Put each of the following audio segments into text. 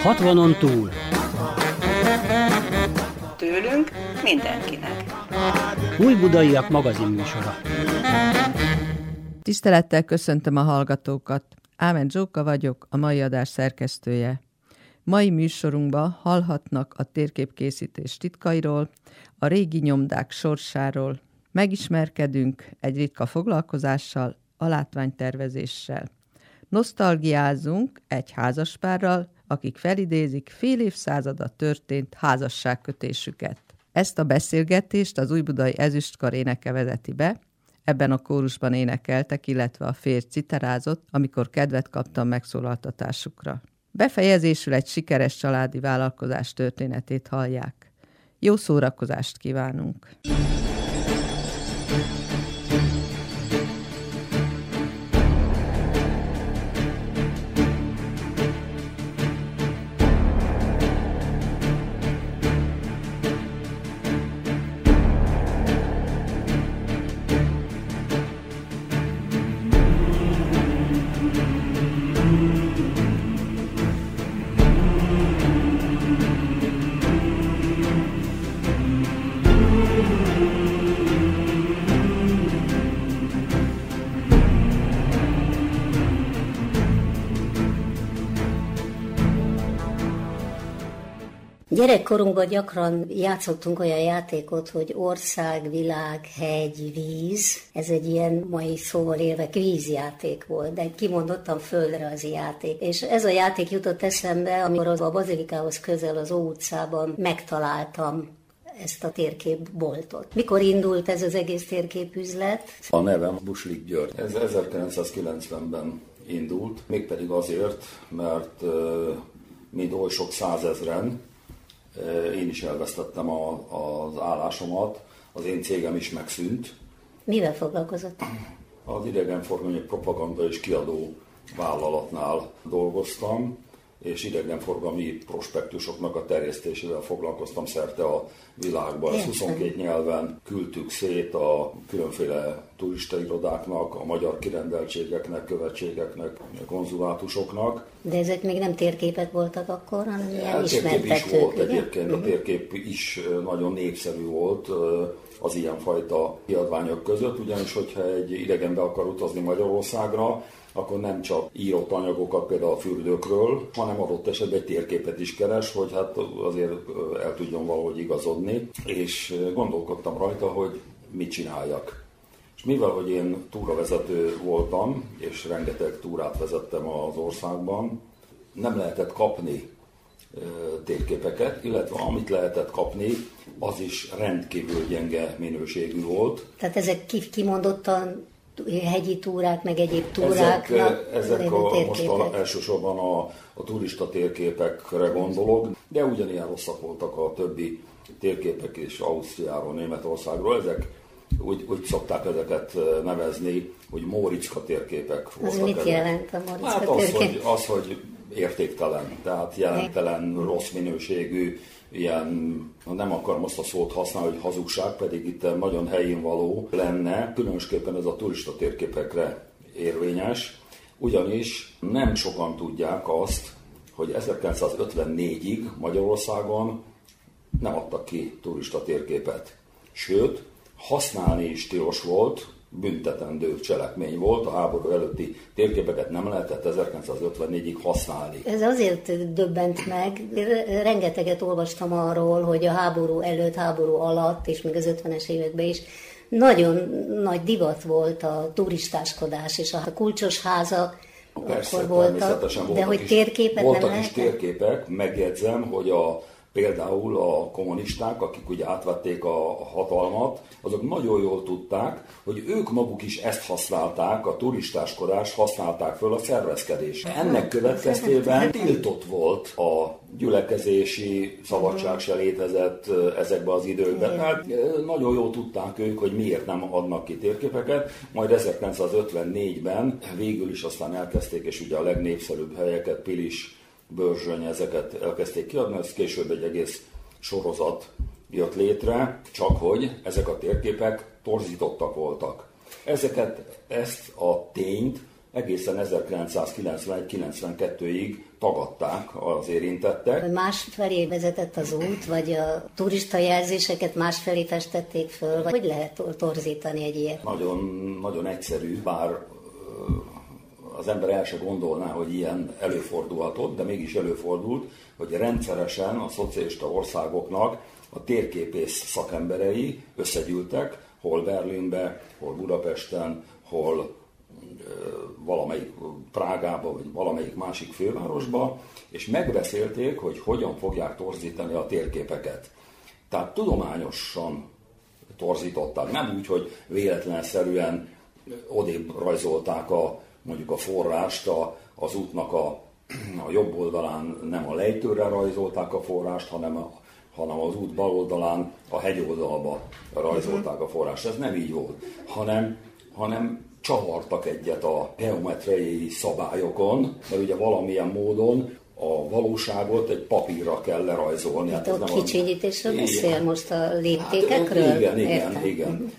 60-on túl. Tőlünk mindenkinek. Újbudaiak magazinműsora. Tisztelettel köszöntöm a hallgatókat. Ámen Zsóka vagyok, a mai adás szerkesztője. Mai műsorunkban hallhatnak a térképkészítés titkairól, a régi nyomdák sorsáról, megismerkedünk egy ritka foglalkozással, a látványtervezéssel. Nosztalgiázunk egy házaspárral, akik felidézik fél évszázada történt házasságkötésüket. Ezt a beszélgetést az Újbudai Ezüstkar éneke vezeti be, ebben a kórusban énekeltek, illetve a férj citerázott, amikor kedvet kaptam megszólaltatásukra. Befejezésül egy sikeres családi vállalkozás történetét hallják. Jó szórakozást kívánunk! Gyerekkorunkban gyakran játszottunk olyan játékot, hogy ország, világ, hegy, víz. Ez egy ilyen mai szóval élve kvízjáték volt, de kimondottan földrajzi játék. És ez a játék jutott eszembe, amikor a bazilikához közel az Ó utcában megtaláltam ezt a térképboltot. Mikor indult ez az egész térképüzlet? A nevem Buslik György. Ez 1990-ben indult, mégpedig azért, mert mint oly sok százezren, én is elvesztettem az állásomat, az én cégem is megszűnt. Mivel foglalkozott? Az idegenforgalmi propaganda és kiadó vállalatnál dolgoztam, és idegenforgalmi prospektusoknak a terjesztésével foglalkoztam szerte a világban. Ezt 22 nyelven küldtük szét a különféle turistairodáknak, a magyar kirendeltségeknek, követségeknek, konzulátusoknak. De ezek még nem térképek voltak akkor, hanem ilyen ismertetők. Térkép is volt egyébként, a térkép is nagyon népszerű volt az ilyenfajta kiadványok között, ugyanis hogyha egy idegen be akar utazni Magyarországra, akkor nem csak írott anyagokat például a fürdőkről, hanem adott esetben egy térképet is keres, hogy hát azért el tudjon valahogy igazodni, és gondolkodtam rajta, hogy mit csináljak. És mivel, hogy én túravezető voltam, és rengeteg túrát vezettem az országban, nem lehetett kapni térképeket, illetve amit lehetett kapni, az is rendkívül gyenge minőségű volt. Tehát ezek kimondottan hegyi túrák, meg egyéb túráknak ezek most elsősorban a turista térképekre gondolok, de ugyanilyen rosszak voltak a többi térképek is Ausztriáról, Németországról. Ezek úgy szokták ezeket nevezni, hogy Móriczka térképek voltak. Az mit jelent a Móriczka térkép? Az, hogy értéktelen, tehát jelentelen, rossz minőségű, ilyen, nem akarom azt a szót használni, hogy hazugság, pedig itt nagyon helyén való lenne, különösképpen ez a turista térképekre érvényes, ugyanis nem sokan tudják azt, hogy 1954-ig Magyarországon nem adtak ki turista térképet. Sőt, használni is tilos volt, büntetendő cselekmény volt, a háború előtti térképeket nem lehetett 1954-ig használni. Ez azért döbbent meg, rengeteget olvastam arról, hogy a háború előtt, háború alatt, és még az 50-es években is nagyon nagy divat volt a turistáskodás, és a kulcsos házak. Persze, akkor voltak, de hogy térképet nem lehetett? Voltak is térképek, megjegyzem, hogy például a kommunisták, akik ugye átvették a hatalmat, azok nagyon jól tudták, hogy ők maguk is ezt használták, a turistáskodást használták föl a szervezkedésre. Ennek következtében tiltott volt a gyülekezési szabadság se létezett ezekben az időkben. Tehát nagyon jól tudták ők, hogy miért nem adnak ki térképeket, majd 1954-ben végül is aztán elkezdték, és ugye a legnépszerűbb helyeket, Pilis, Börzsöny, ezeket elkezdték kiadni, ez később egy egész sorozat jött létre, csak hogy ezek a térképek torzítottak voltak. Ezt a tényt egészen 1991-92-ig tagadták az érintettek. Másfelé vezetett az út, vagy a turista jelzéseket másfelé festették föl, vagy hogy lehet torzítani egy ilyet? Nagyon, nagyon egyszerű, bár az ember el se gondolná, hogy ilyen előfordulhatott, de mégis előfordult, hogy rendszeresen a szocialista országoknak a térképész szakemberei összegyűltek, hol Berlinbe, hol Budapesten, hol valamelyik Prágába, vagy valamelyik másik fővárosba, és megbeszélték, hogy hogyan fogják torzítani a térképeket. Tehát tudományosan torzították, nem úgy, hogy véletlenszerűen odébb rajzolták mondjuk a forrást, az útnak a jobb oldalán nem a lejtőre rajzolták a forrást, hanem az út bal oldalán a hegyoldalba rajzolták a forrást. Ez nem így volt, hanem csavartak egyet a geometriai szabályokon, mert ugye valamilyen módon a valóságot egy papírra kell lerajzolni. Hát a kicsinyítésről beszél most a léptékekről? Hát, igen.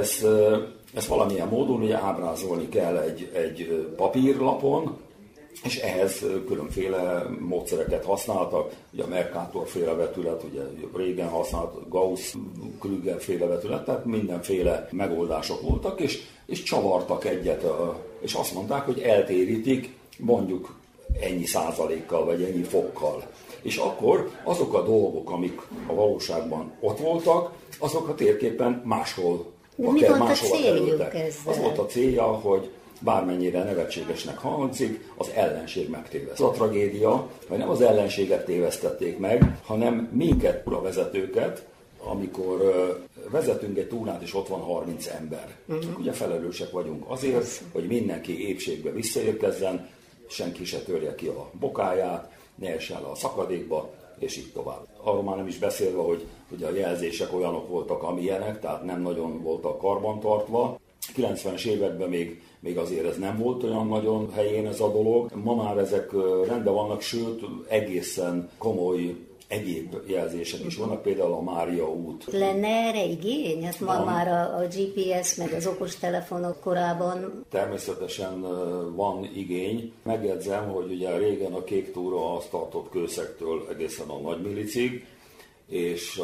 Ezt valamilyen módon ugye ábrázolni kell egy papírlapon, és ehhez különféle módszereket használtak, ugye a Mercator-féle vetület, ugye régen használt Gauss-Krüger-féle vetület, tehát mindenféle megoldások voltak, és csavartak egyet, és azt mondták, hogy eltérítik mondjuk ennyi százalékkal, vagy ennyi fokkal. És akkor azok a dolgok, amik a valóságban ott voltak, azok a térképen máshol kerültek. Az volt a célja, hogy bármennyire nevetségesnek hangzik, az ellenség megtéveszt. Az a tragédia, hogy nem az ellenséget tévesztették meg, hanem minket, a vezetőket, amikor vezetünk egy túrát, és ott van 30 ember. Ugye felelősek vagyunk azért, hogy mindenki épségbe visszaérkezzen, senki se törje ki a bokáját, ne essen le a szakadékba, és így tovább. Arról már nem is beszélve, hogy ugye a jelzések olyanok voltak, amilyenek, tehát nem nagyon voltak karbantartva. 90-es években még azért ez nem volt olyan nagyon helyén ez a dolog. Ma már ezek rendben vannak, sőt egészen komoly egyéb jelzések is vannak, például a Mária út. Lenne erre igény? Hát ma már a GPS meg az okostelefonok korában. Természetesen van igény. Megjegyzem, hogy ugye régen a Kék túra azt tartott Kőszektől egészen a Nagymilicig, és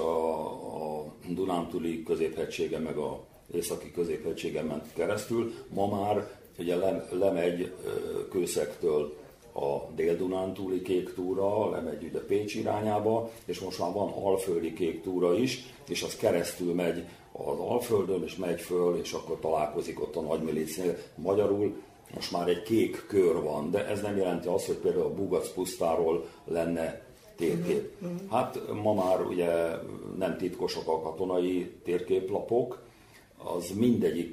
a Dunántúli középhegységen meg a északi középhegységen ment keresztül. Ma már ugye lemegy Kőszektől a Dél-Dunántúli kék túra, lemegy ugye Pécs irányába, és most már van alföldi kék túra is, és az keresztül megy az Alföldön, és megy föl, és akkor találkozik ott a Nagymilicnél. Magyarul most már egy kék kör van, de ez nem jelenti azt, hogy például a Bugac pusztáról lenne térkép. Hát ma már ugye nem titkosak a katonai térképlapok, az mindegyik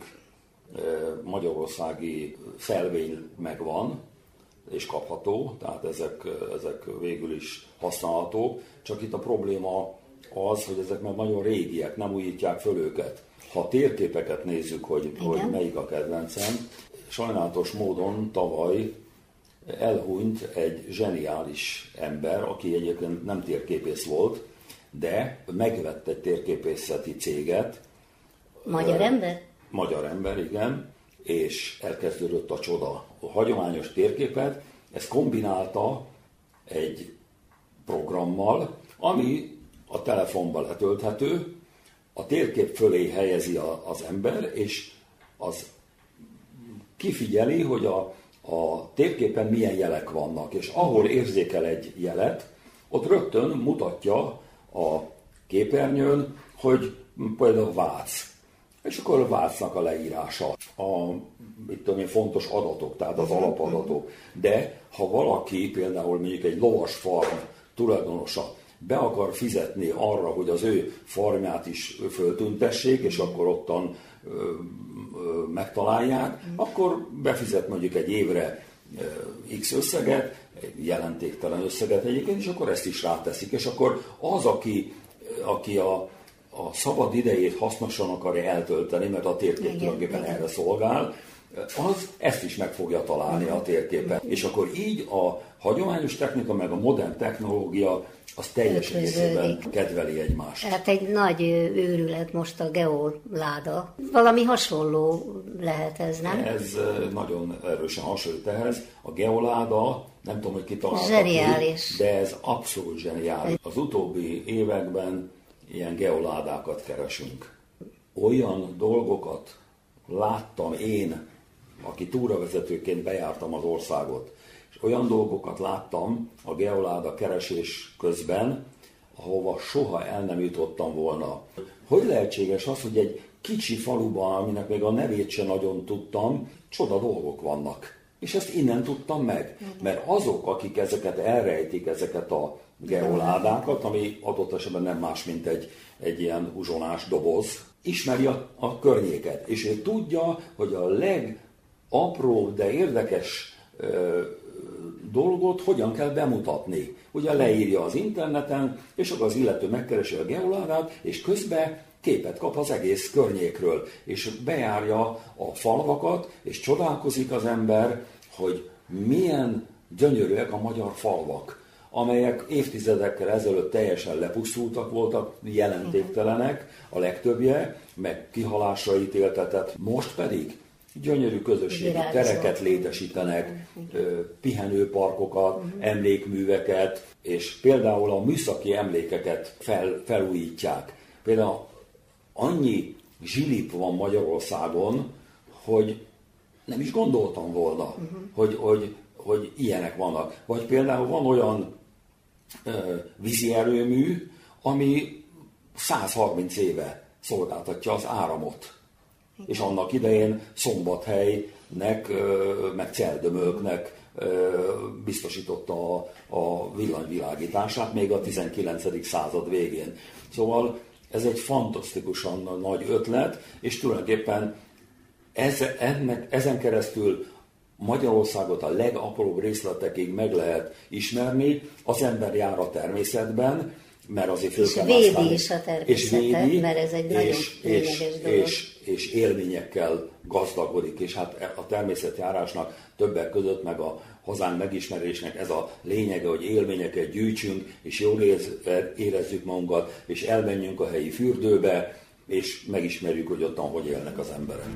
magyarországi szelvény megvan, és kapható, tehát ezek végül is használhatók, csak itt a probléma az, hogy ezek már nagyon régiek, nem újítják föl őket. Ha térképeket nézzük, hogy melyik a kedvencem, sajnálatos módon tavaly elhunyt egy zseniális ember, aki egyébként nem térképész volt, de megvett egy térképészeti céget. Magyar ember? Magyar ember, igen, és elkezdődött a csoda. A hagyományos térképet, ezt kombinálta egy programmal, ami a telefonban letölthető, a térkép fölé helyezi az ember, és az kifigyeli, hogy a térképen milyen jelek vannak, és ahol érzékel egy jelet, ott rögtön mutatja a képernyőn, hogy például Vác. És akkor a Vácnak a leírása, fontos adatok, tehát az alapadatok. De ha valaki, például mondjuk egy lovas farm tulajdonosa be akar fizetni arra, hogy az ő farmját is föltüntessék, és akkor ottan megtalálják, akkor befizet mondjuk egy évre X összeget, egy jelentéktelen összeget egyébként, és akkor ezt is ráteszik. És akkor az, aki a szabad idejét hasznosan akarja eltölteni, mert a térkép tulajdonképpen erre szolgál, az ezt is meg fogja találni a térképen. És akkor így a hagyományos technika meg a modern technológia az teljes egészében kedveli egymást. Hát egy nagy őrület most a geoláda. Valami hasonló lehet ez, nem? Ez nagyon erősen hasonlít ehhez. A geoláda, nem tudom, hogy ki találta zseniális. Ki, de ez abszolút zseniális. Az utóbbi években ilyen geoládákat keresünk. Olyan dolgokat láttam én, aki túravezetőként bejártam az országot, és olyan dolgokat láttam a geoláda keresés közben, ahova soha el nem jutottam volna. Hogy lehetséges az, hogy egy kicsi faluban, aminek még a nevét sem nagyon tudtam, csoda dolgok vannak. És ezt innen tudtam meg. Mert azok, akik ezeket elrejtik, ezeket a geoládákat, ami adott esetben nem más, mint egy ilyen uzsonás doboz, ismeri a környéket. És ő tudja, hogy a legapróbb, de érdekes dolgot hogyan kell bemutatni. Ugye leírja az interneten, és akkor az illető megkeresi a geoládát, és közben képet kap az egész környékről, és bejárja a falvakat, és csodálkozik az ember, hogy milyen gyönyörűek a magyar falvak, amelyek évtizedekkel ezelőtt teljesen lepusztultak voltak, jelentéktelenek a legtöbbje, meg kihalásra ítéltetett. Most pedig gyönyörű közösségi tereket létesítenek, pihenőparkokat, emlékműveket, és például a műszaki emlékeket felújítják. Például annyi zsilip van Magyarországon, hogy nem is gondoltam volna, hogy ilyenek vannak. Vagy például van olyan vízi erőmű, ami 130 éve szolgáltatja az áramot. És annak idején Szombathelynek, meg Celdömölknek biztosította a villanyvilágítását még a 19. század végén. Szóval ez egy fantasztikusan nagy ötlet, és tulajdonképpen ezen keresztül Magyarországot a legapróbb részletekig meg lehet ismerni, az ember jár a természetben, mert azért föl kell védi használni. is a természetet, mert ez egy nagyon lényeges dolog. És élményekkel gazdagodik, és hát a természetjárásnak többek között meg a hazánk megismerésnek ez a lényege, hogy élményeket gyűjtsünk, és jól érezzük magunkat, és elmenjünk a helyi fürdőbe, és megismerjük, hogy ottan hogy élnek az emberek.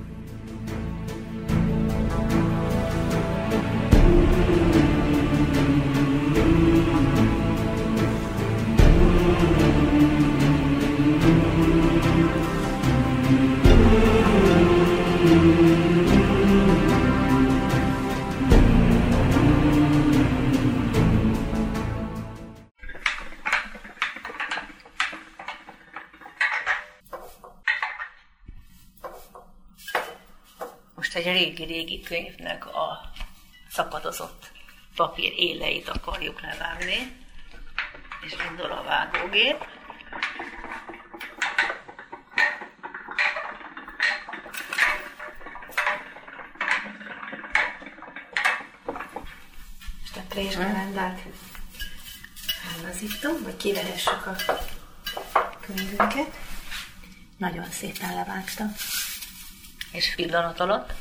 Most egy régi-régi könyvnek a szakadozott papír éleit akarjuk levágni, és indul a vágógép. Most a présgerendát elnazítom, vagy kivehessük a könyvünket. Nagyon szépen levágtam. És pillanat alatt.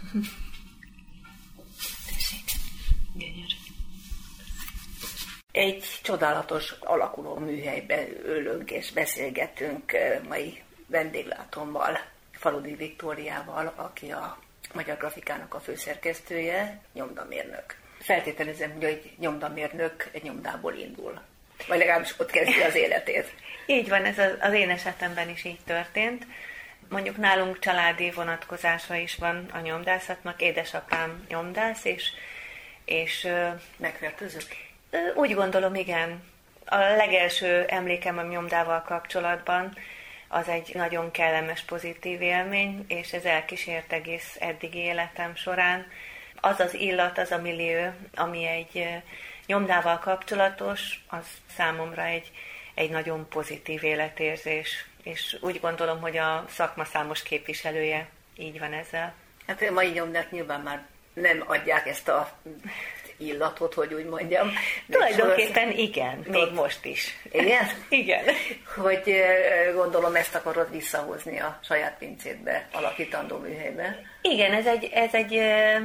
Tessék, gyönyörű. Egy csodálatos alakuló műhelybe ülünk és beszélgetünk mai vendéglátómmal, Faludi Viktóriával, aki a Magyar Grafikának a főszerkesztője, nyomdamérnök. Feltételezem, hogy egy nyomdamérnök egy nyomdából indul. Vagy legalábbis ott kezdi az életét. Így van, ez az én esetemben is így történt. Mondjuk nálunk családi vonatkozása is van a nyomdászatnak, édesapám nyomdász, és Megfertőzött? Úgy gondolom, igen. A legelső emlékem a nyomdával kapcsolatban az egy nagyon kellemes, pozitív élmény, és ez elkísért egész eddigi életem során. Az az illat, az a millió, ami egy nyomdával kapcsolatos, az számomra egy nagyon pozitív életérzés. És úgy gondolom, hogy a szakma számos képviselője így van ezzel. Hát a mai nyomdák nyilván már nem adják ezt a illatot, hogy úgy mondjam. Tulajdonképpen igen, még most is. Igen? Igen. Hogy gondolom ezt akarod visszahozni a saját pincédbe, alakítandó műhelybe. Igen, ez egy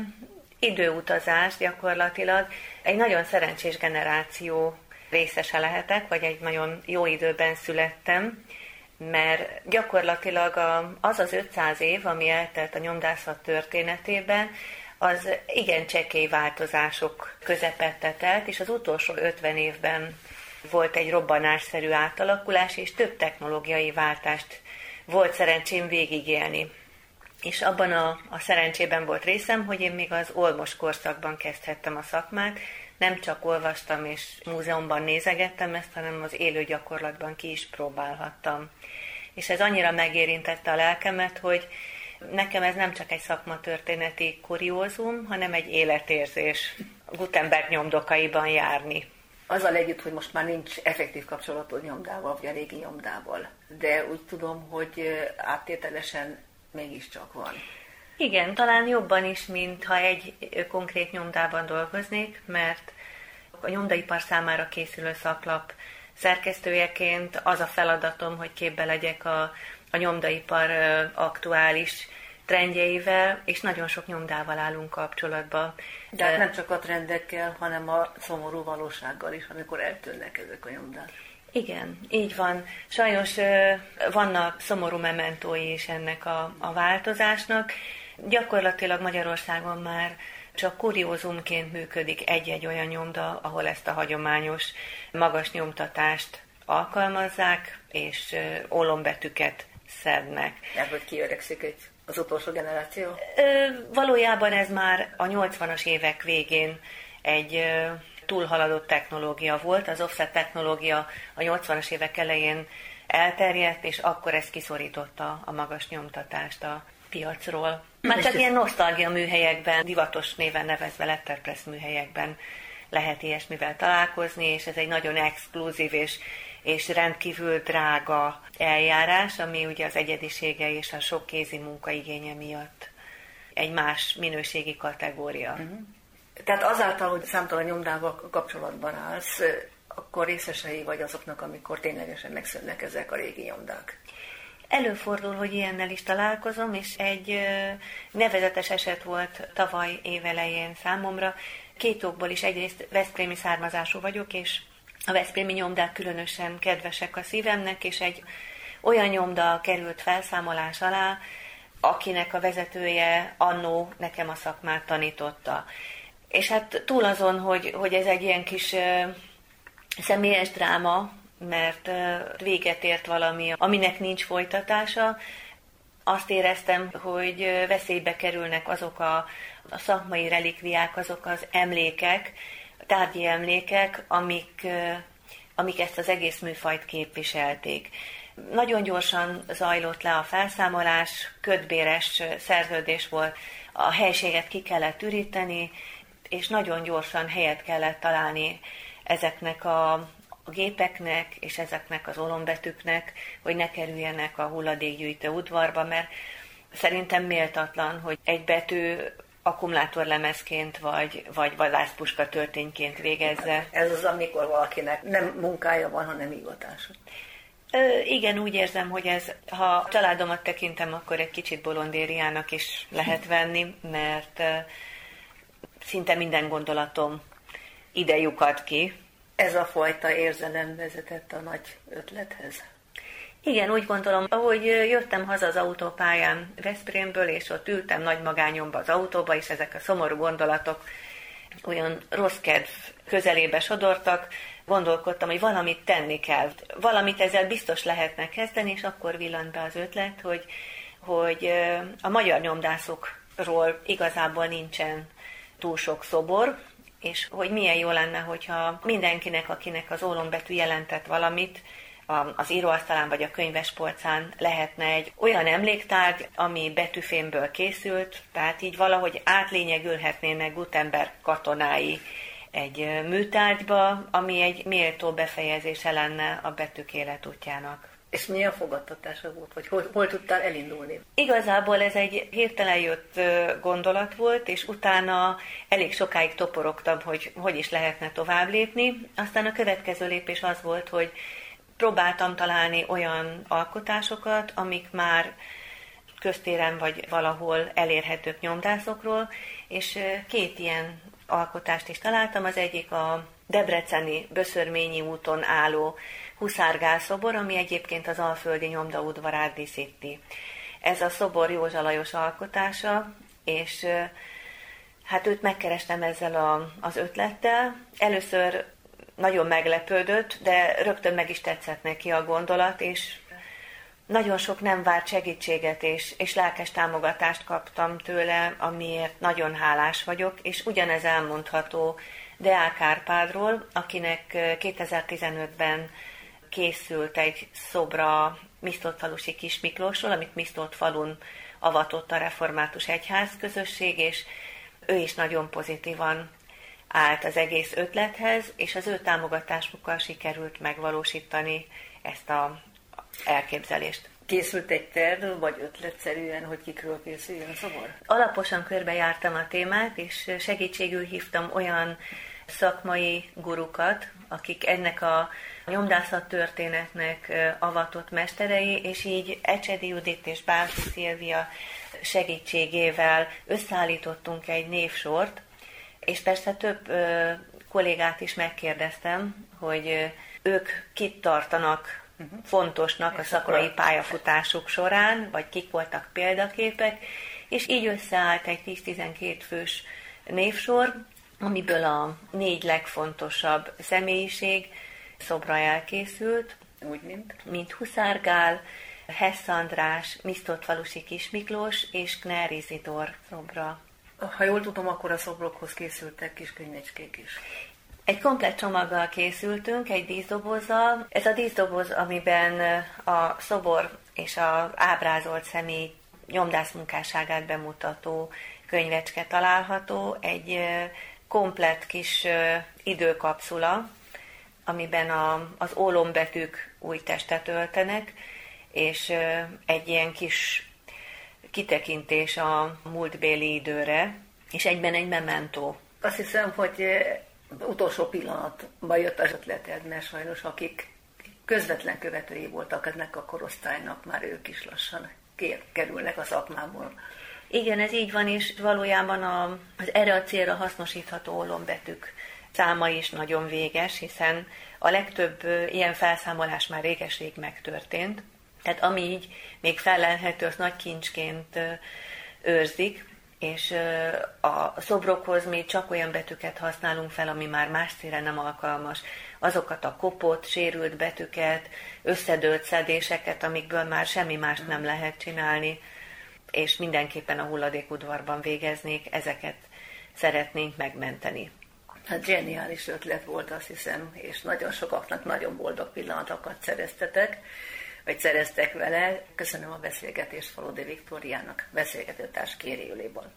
időutazás gyakorlatilag. Egy nagyon szerencsés generáció részese lehetek, vagy egy nagyon jó időben születtem, mert gyakorlatilag az 500 év, ami eltelt a nyomdászat történetében, az igen csekély változások közepette telt, és az utolsó 50 évben volt egy robbanásszerű átalakulás, és több technológiai váltást volt szerencsém végigélni. És abban a szerencsében volt részem, hogy én még az olmos korszakban kezdhettem a szakmát, nem csak olvastam és múzeumban nézegettem ezt, hanem az élő gyakorlatban ki is próbálhattam. És ez annyira megérintette a lelkemet, hogy nekem ez nem csak egy szakmatörténeti kuriózum, hanem egy életérzés Gutenberg nyomdokaiban járni. Azzal együtt, hogy most már nincs effektív kapcsolatod nyomdával, vagy a régi nyomdával, de úgy tudom, hogy áttételesen mégiscsak van. Igen, talán jobban is, mint ha egy konkrét nyomdában dolgoznék, mert a nyomdaipar számára készülő szaklap szerkesztőjeként az a feladatom, hogy képbe legyek a nyomdaipar aktuális trendjeivel, és nagyon sok nyomdával állunk kapcsolatban. De nem csak a trendekkel, hanem a szomorú valósággal is, amikor eltűnnek ezek a nyomdák. Igen, így van. Sajnos vannak szomorú mementói is ennek a változásnak. Gyakorlatilag Magyarországon már csak kuriózumként működik egy-egy olyan nyomda, ahol ezt a hagyományos magas nyomtatást alkalmazzák, és ólombetűket szednek. Tehát, hogy kiöregszik az utolsó generáció? Valójában ez már a 80-as évek végén egy túlhaladott technológia volt. Az offset technológia a 80-as évek elején elterjedt, és akkor ez kiszorította a magas nyomtatást a piacról. Már csak ilyen nosztalgia műhelyekben, divatos néven nevezve letterpress műhelyekben lehet ilyesmivel találkozni, és ez egy nagyon exkluzív és rendkívül drága eljárás, ami ugye az egyedisége és a sok kézi munka igénye miatt egy más minőségi kategória. Uh-huh. Tehát azáltal, hogy számtalan nyomdával kapcsolatban állsz, akkor részesei vagy azoknak, amikor ténylegesen megszűnnek ezek a régi nyomdák? Előfordul, hogy ilyennel is találkozom, és egy nevezetes eset volt tavaly évelején számomra. Két okból is, egyrészt veszprémi származású vagyok, és a veszprémi nyomdák különösen kedvesek a szívemnek, és egy olyan nyomda került felszámolás alá, akinek a vezetője annó nekem a szakmát tanította. És hát túl azon, hogy ez egy ilyen kis személyes dráma, mert véget ért valami, aminek nincs folytatása, azt éreztem, hogy veszélybe kerülnek azok a szakmai relikviák, azok az emlékek, tárgyi emlékek, amik ezt az egész műfajt képviselték. Nagyon gyorsan zajlott le a felszámolás, kötbéres szerződés volt, a helységet ki kellett üríteni, és nagyon gyorsan helyet kellett találni ezeknek a gépeknek és ezeknek az olombetűknek, hogy ne kerüljenek a hulladékgyűjtő udvarba, mert szerintem méltatlan, hogy egy betű akkumulátorlemezként vagy vadászpuska történként végezze. Ez az, amikor valakinek nem munkája van, hanem hivatása. Igen, úgy érzem, hogy ez, ha a családomat tekintem, akkor egy kicsit bolondériának is lehet venni, mert szinte minden gondolatom ide lyukad ki. Ez a fajta érzelem vezetett a nagy ötlethez? Igen, úgy gondolom, ahogy jöttem haza az autópályán Veszprémből, és ott ültem nagy magányomba az autóba, és ezek a szomorú gondolatok olyan rossz kedv közelébe sodortak, gondolkodtam, hogy valamit tenni kell. Valamit ezzel biztos lehetne kezdeni, és akkor villant be az ötlet, hogy a magyar nyomdászokról igazából nincsen túl sok szobor, és hogy milyen jó lenne, hogyha mindenkinek, akinek az ólombetű jelentett valamit, az íróasztalán vagy a könyvespolcán lehetne egy olyan emléktárgy, ami betűfémből készült, tehát így valahogy átlényegülhetnének Gutenberg katonái egy műtárgyba, ami egy méltó befejezése lenne a betűk életútjának. És milyen fogadtatása volt, vagy hol tudtál elindulni? Igazából ez egy hirtelen jött gondolat volt, és utána elég sokáig toporogtam, hogy is lehetne tovább lépni. Aztán a következő lépés az volt, hogy próbáltam találni olyan alkotásokat, amik már köztéren vagy valahol elérhetők nyomdászokról, és 2 ilyen alkotást is találtam. Az egyik a debreceni Böszörményi úton álló Huszár szobor, ami egyébként az alföldi nyomdaudvarát díszíti. Ez a szobor Józsa Lajos alkotása, és hát őt megkerestem ezzel az ötlettel. Először nagyon meglepődött, de rögtön meg is tetszett neki a gondolat, és nagyon sok nem várt segítséget és lelkes támogatást kaptam tőle, amiért nagyon hálás vagyok, és ugyanez elmondható Deák Árpádról, akinek 2015-ben készült egy szobra Misztoltfalusi Kis Miklósról, amit Misztoltfalun avatott a református egyházközösség, és ő is nagyon pozitívan állt az egész ötlethez, és az ő támogatásukkal sikerült megvalósítani ezt az elképzelést. Készült egy terv, vagy ötletszerűen, hogy kikről készüljön a szobor? Alaposan körbejártam a témát, és segítségül hívtam olyan szakmai gurukat, akik ennek a nyomdászat történetnek avatott mesterei, és így Ecsedi Judit és Bálfi Szilvia segítségével összeállítottunk egy névsort, és persze több kollégát is megkérdeztem, hogy ők kit tartanak fontosnak a szakmai pályafutásuk során, vagy kik voltak példaképek, és így összeállt egy 10-12 fős névsor, amiből a 4 legfontosabb személyiség szobra elkészült, Úgy, mint Huszár Gál, Hess András, Misztoltfalusi Kis Miklós és Kner Izidor szobra. Ha jól tudom, akkor a szobrokhoz készültek kis könyvecskék is. Egy komplett csomaggal készültünk, egy díszdobozzal. Ez a díszdoboz, amiben a szobor és az ábrázolt személy nyomdász munkásságát bemutató könyvecske található, egy komplett kis időkapszula, amiben az ólombetűk új testet öltenek, és egy ilyen kis kitekintés a múltbéli időre, és egyben egy memento. Azt hiszem, hogy utolsó pillanatban jött az ötleted, mert sajnos akik közvetlen követői voltak ennek a korosztálynak, már ők is lassan kerülnek a szakmából. Igen, ez így van, és valójában az erre a célra hasznosítható ólombetűk száma is nagyon véges, hiszen a legtöbb ilyen felszámolás már réges-rég megtörtént. Tehát ami így még fellelhető, az nagy kincsként őrzik, és a szobrokhoz mi csak olyan betűket használunk fel, ami már más célra nem alkalmas. Azokat a kopott, sérült betűket, összedőlt szedéseket, amikből már semmi mást nem lehet csinálni, és mindenképpen a hulladékudvarban végeznék, ezeket szeretnénk megmenteni. Hát zseniális ötlet volt, azt hiszem, és nagyon sokaknak nagyon boldog pillanatokat szereztetek, vagy szereztek vele. Köszönöm a beszélgetést Faludi Viktóriának, beszélgetőtárs Kéri Júlibont.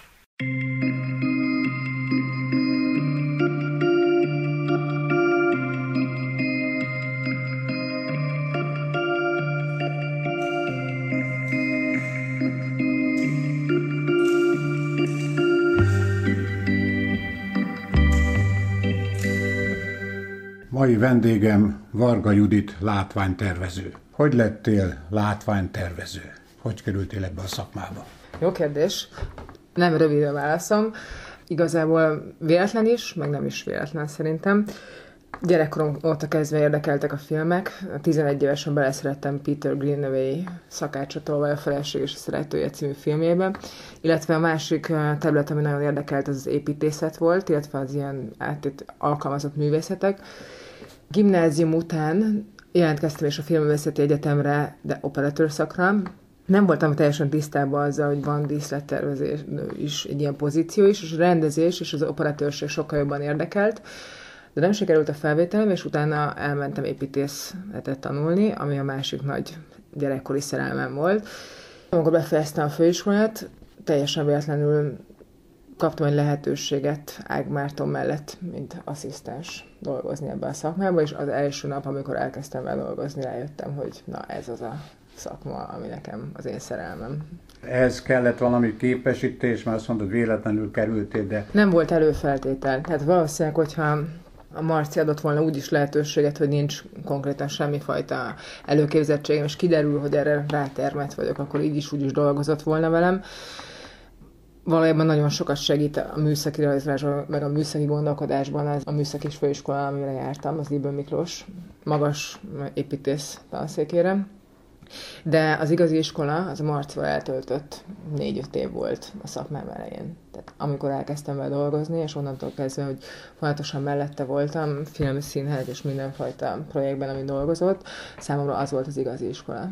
Mai vendégem Varga Judit látványtervező. Hogy lettél látványtervező? Hogy kerültél ebbe a szakmába? Jó kérdés. Nem rövid a válaszom. Igazából véletlen is, meg nem is véletlen szerintem. Gyerekkorom óta kezdve érdekeltek a filmek. A 11 évesen beleszerettem Peter Greenaway Szakács a tolvaj, a feleség és a szeretője című filmjébe. Illetve a másik terület, ami nagyon érdekelt, az építészet volt, illetve az ilyen alkalmazott művészetek. Gimnázium után jelentkeztem is a Filmművészeti Egyetemre, de operatőr szakra. Nem voltam teljesen tisztában azzal, hogy van díszlettervezés is, egy ilyen pozíció is, és a rendezés és az operatőrség sokkal jobban érdekelt, de nem sikerült a felvételem, és utána elmentem építészetet tanulni, ami a másik nagy gyerekkori szerelmem volt. Amikor befejeztem a főiskolát, teljesen véletlenül kaptam egy lehetőséget Ág Márton mellett, mint asszisztens dolgozni ebben a szakmában, és az első nap, amikor elkezdtem vele dolgozni, rájöttem, hogy na ez az a szakma, ami nekem az én szerelmem. Ez kellett valami képesítés, mert azt mondod, véletlenül kerültél, de... Nem volt előfeltétel. Tehát valószínűleg, hogyha a Marci adott volna úgyis lehetőséget, hogy nincs konkrétan semmifajta előképzettségem, és kiderül, hogy erre rátermett vagyok, akkor így is úgy is dolgozott volna velem. Valójában nagyon sokat segít a műszaki rajzolásban, meg a műszaki gondolkodásban az a műszaki főiskola, amire jártam, az Libő Miklós magas építész tanszékére. De az igazi iskola, az a Marcival eltöltött 4-5 év volt a szakmám elején. Tehát amikor elkezdtem vele dolgozni, és onnantól kezdve, hogy folyamatosan mellette voltam, film, színház és mindenfajta projektben, ami dolgozott, számomra az volt az igazi iskola.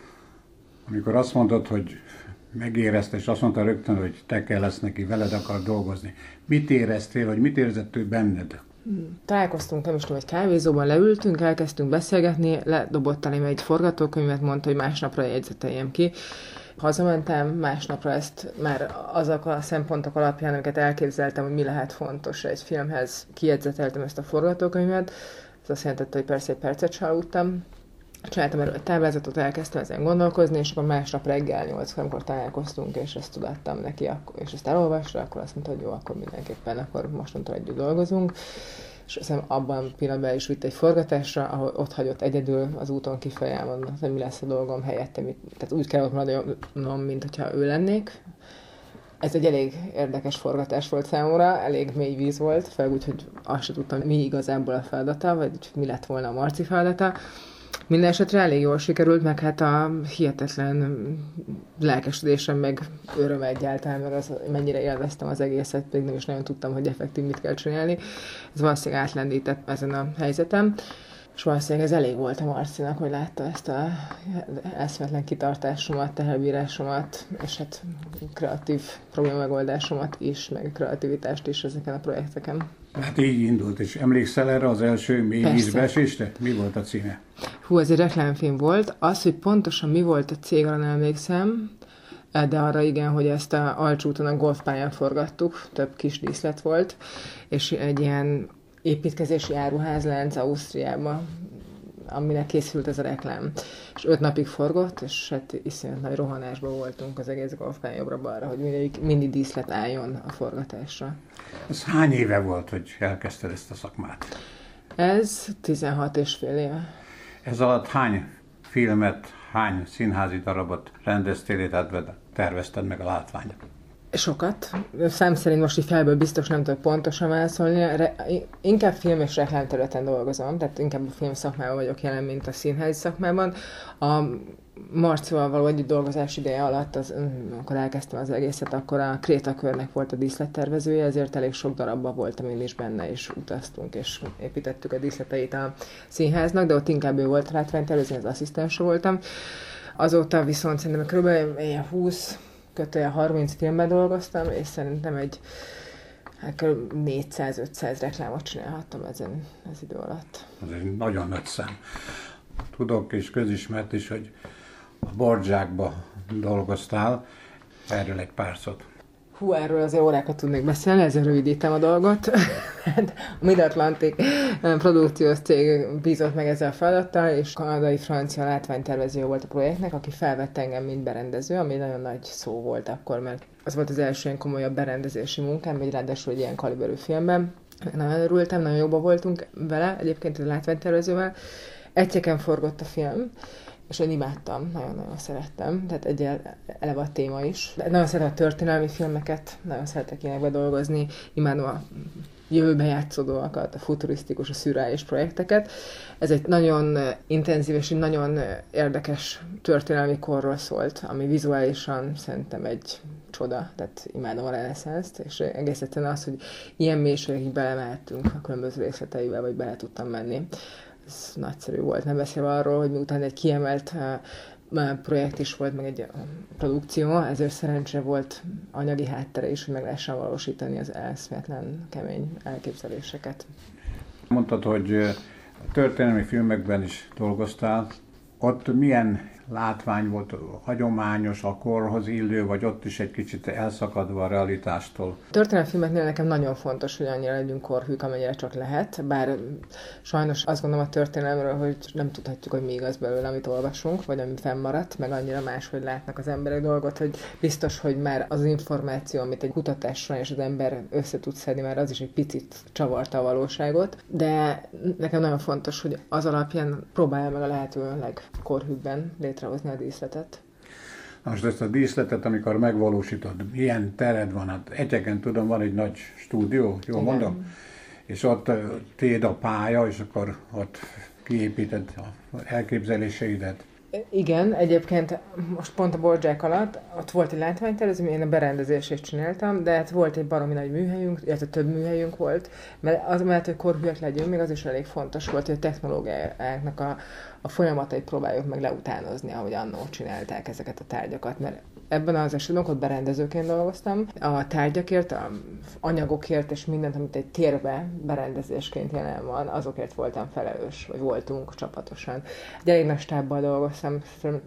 Amikor azt mondod, hogy megérezte, és azt mondta rögtön, hogy te kell lesz neki, veled akar dolgozni. Mit éreztél, vagy mit érzett ő benned? Találkoztunk, nem is tudom, egy kávézóban leültünk, elkezdtünk beszélgetni, ledobott elém egy forgatókönyvet, mondta, hogy másnapra jegyzeteljem ki. Hazamentem, másnapra ezt már azok a szempontok alapján, amiket elképzeltem, hogy mi lehet fontos egy filmhez, kijegyzeteltem ezt a forgatókönyvet. Ez azt jelentette, hogy persze egy percet sem aludtam. Csináltam erről egy táblázatot, elkezdtem ezen gondolkozni, és akkor másnap reggel 8-kor, amikor találkoztunk, és ezt tudattam neki, és ezt elolvasta, akkor azt mondta, hogy jó, akkor mindenképpen, akkor mostantól együtt dolgozunk. És azt hiszem, abban pillanatban is vitt egy forgatásra, ahol ott hagyott egyedül az úton kifelé, elmondta, hogy mi lesz a dolgom helyette. Tehát úgy kell ott maradnom, mint hogyha ő lennék. Ez egy elég érdekes forgatás volt számomra, elég mély víz volt, főleg úgy, hogy azt sem tudtam, mi igazából a feladata, vagy mi lett volna a Marci feladata. Minden esetre elég jól sikerült, meg hát a hihetetlen lelkesedésem, meg öröm egyáltalán, meg az, mennyire élveztem az egészet, pedig nem is nagyon tudtam, hogy effektív mit kell csinálni. Ez valószínűleg átlendített ezen a helyzetem, és valószínűleg ez elég volt a Marcinak, hogy látta ezt a eszméletlen kitartásomat, teherbírásomat, és hát kreatív problémamegoldásomat is, meg kreativitást is ezeken a projekteken. Hát így indult, és emlékszel erre az első mély vízbeesésre? Mi volt a címe? Hú, ez egy reklámfilm volt. Az, hogy pontosan mi volt a cég, arra nem emlékszem, de arra igen, hogy ezt a Alcsúton a golfpályán forgattuk, több kis díszlet volt, és egy ilyen építkezési áruházlánc Ausztriában, aminek készült ez a reklám. És 5 napig forgott, és hát iszonyat nagy rohanásban voltunk az egész golfpályán jobbra-balra, hogy mindig díszlet álljon a forgatásra. Ez hány éve volt, hogy elkezdted ezt a szakmát? Ez 16 és fél éve. Ez alatt hány filmet, hány színházi darabot rendeztél, illetve tervezted meg a látványt? Sokat. Szám szerint most így felből biztos nem tudok pontosan válaszolni. Inkább film és reklám területen dolgozom, tehát inkább a film szakmában vagyok jelen, mint a színházi szakmában. A Marcival való együtt dolgozás ideje alatt, amikor elkezdtem az egészet, akkor a Krétakörnek volt a díszlettervezője, ezért elég sok darabban voltam én is benne, és utaztunk, és építettük a díszleteit a színháznak, de ott inkább ő volt látványtervező, az asszisztens voltam. Azóta viszont szerintem kb. 20-30 filmben dolgoztam, és szerintem egy kb. 400-500 reklámot csinálhattam ezen az idő alatt. Ez egy nagyon nagy szám. Tudok, és közismert is, hogy a Bordzsákba dolgoztál, erről egy pár szót. Hú, erről azért órákat tudnék beszélni, ezzel rövidítem a dolgot. A Mid-Atlantic produkciós cég bízott meg ezzel a feladattal, és kanadai-francia látványtervező volt a projektnek, aki felvett engem, mint berendező, ami nagyon nagy szó volt akkor, mert az volt az első ilyen komolyabb berendezési munkám, egy ráadásul egy ilyen kaliberű filmben. Nagyon örültem, nagyon jobban voltunk vele, egyébként a látványtervezővel. Egyeken forgott a film, és én imádtam, nagyon-nagyon szerettem, tehát eleve a téma is. De nagyon szeretem a történelmi filmeket, nagyon szeretek ilyenekbe dolgozni, imádom a jövőben játszódóakat, a futurisztikus, a szürreális projekteket. Ez egy nagyon intenzív és egy nagyon érdekes történelmi korról szólt, ami vizuálisan szerintem egy csoda, tehát imádom a reneszánszt, és egész egyszerűen az, hogy ilyen mélységig belemehettünk a különböző részleteivel, vagy bele tudtam menni. Ez nagyszerű volt, nem beszélve arról, hogy miután egy kiemelt projekt is volt, meg egy produkció, ezért szerencsére volt anyagi háttere is, hogy meg lehessen valósítani az eszméletlen kemény elképzeléseket. Mondtad, hogy történelmi filmekben is dolgoztál. Ott milyen látvány volt, hagyományos, a korhoz illő, vagy ott is egy kicsit elszakadva a realitástól? A történelemfilmeknél nekem nagyon fontos, hogy annyira legyünk korhűk, amennyire csak lehet, bár sajnos azt gondolom a történelemről, hogy nem tudhatjuk, hogy mi igaz belőle, amit olvasunk, vagy ami fennmaradt, meg annyira máshogy látnak az emberek dolgot, hogy biztos, hogy már az információ, amit egy kutatásra és az ember össze tud szedni, már az is egy picit csavarta a valóságot, de nekem nagyon fontos, hogy az alapján próbálja meg a lehető legkorhűbben létrehozni a díszletet. Most ezt a díszletet, amikor megvalósítod, milyen tered van? Hát egyeken tudom, van egy nagy stúdió, jól mondom? És ott téd a pálya, és akkor ott kiépíted az elképzeléseidet. Igen, egyébként most pont a Bordzsák alatt ott volt egy látványtervező, én a berendezését csináltam, de hát volt egy baromi nagy műhelyünk, illetve több műhelyünk volt, mert az mellett, hogy korhűek legyünk, még az is elég fontos volt, hogy a technológiáknak a folyamatait próbáljuk meg leutánozni, ahogy annó csinálták ezeket a tárgyakat, mert ebben az esetben ott berendezőként dolgoztam. A tárgyakért, a anyagokért és mindent, amit egy térbe berendezésként jelen van, azokért voltam felelős, vagy voltunk csapatosan. Egy elég nagy stábbal dolgoztam,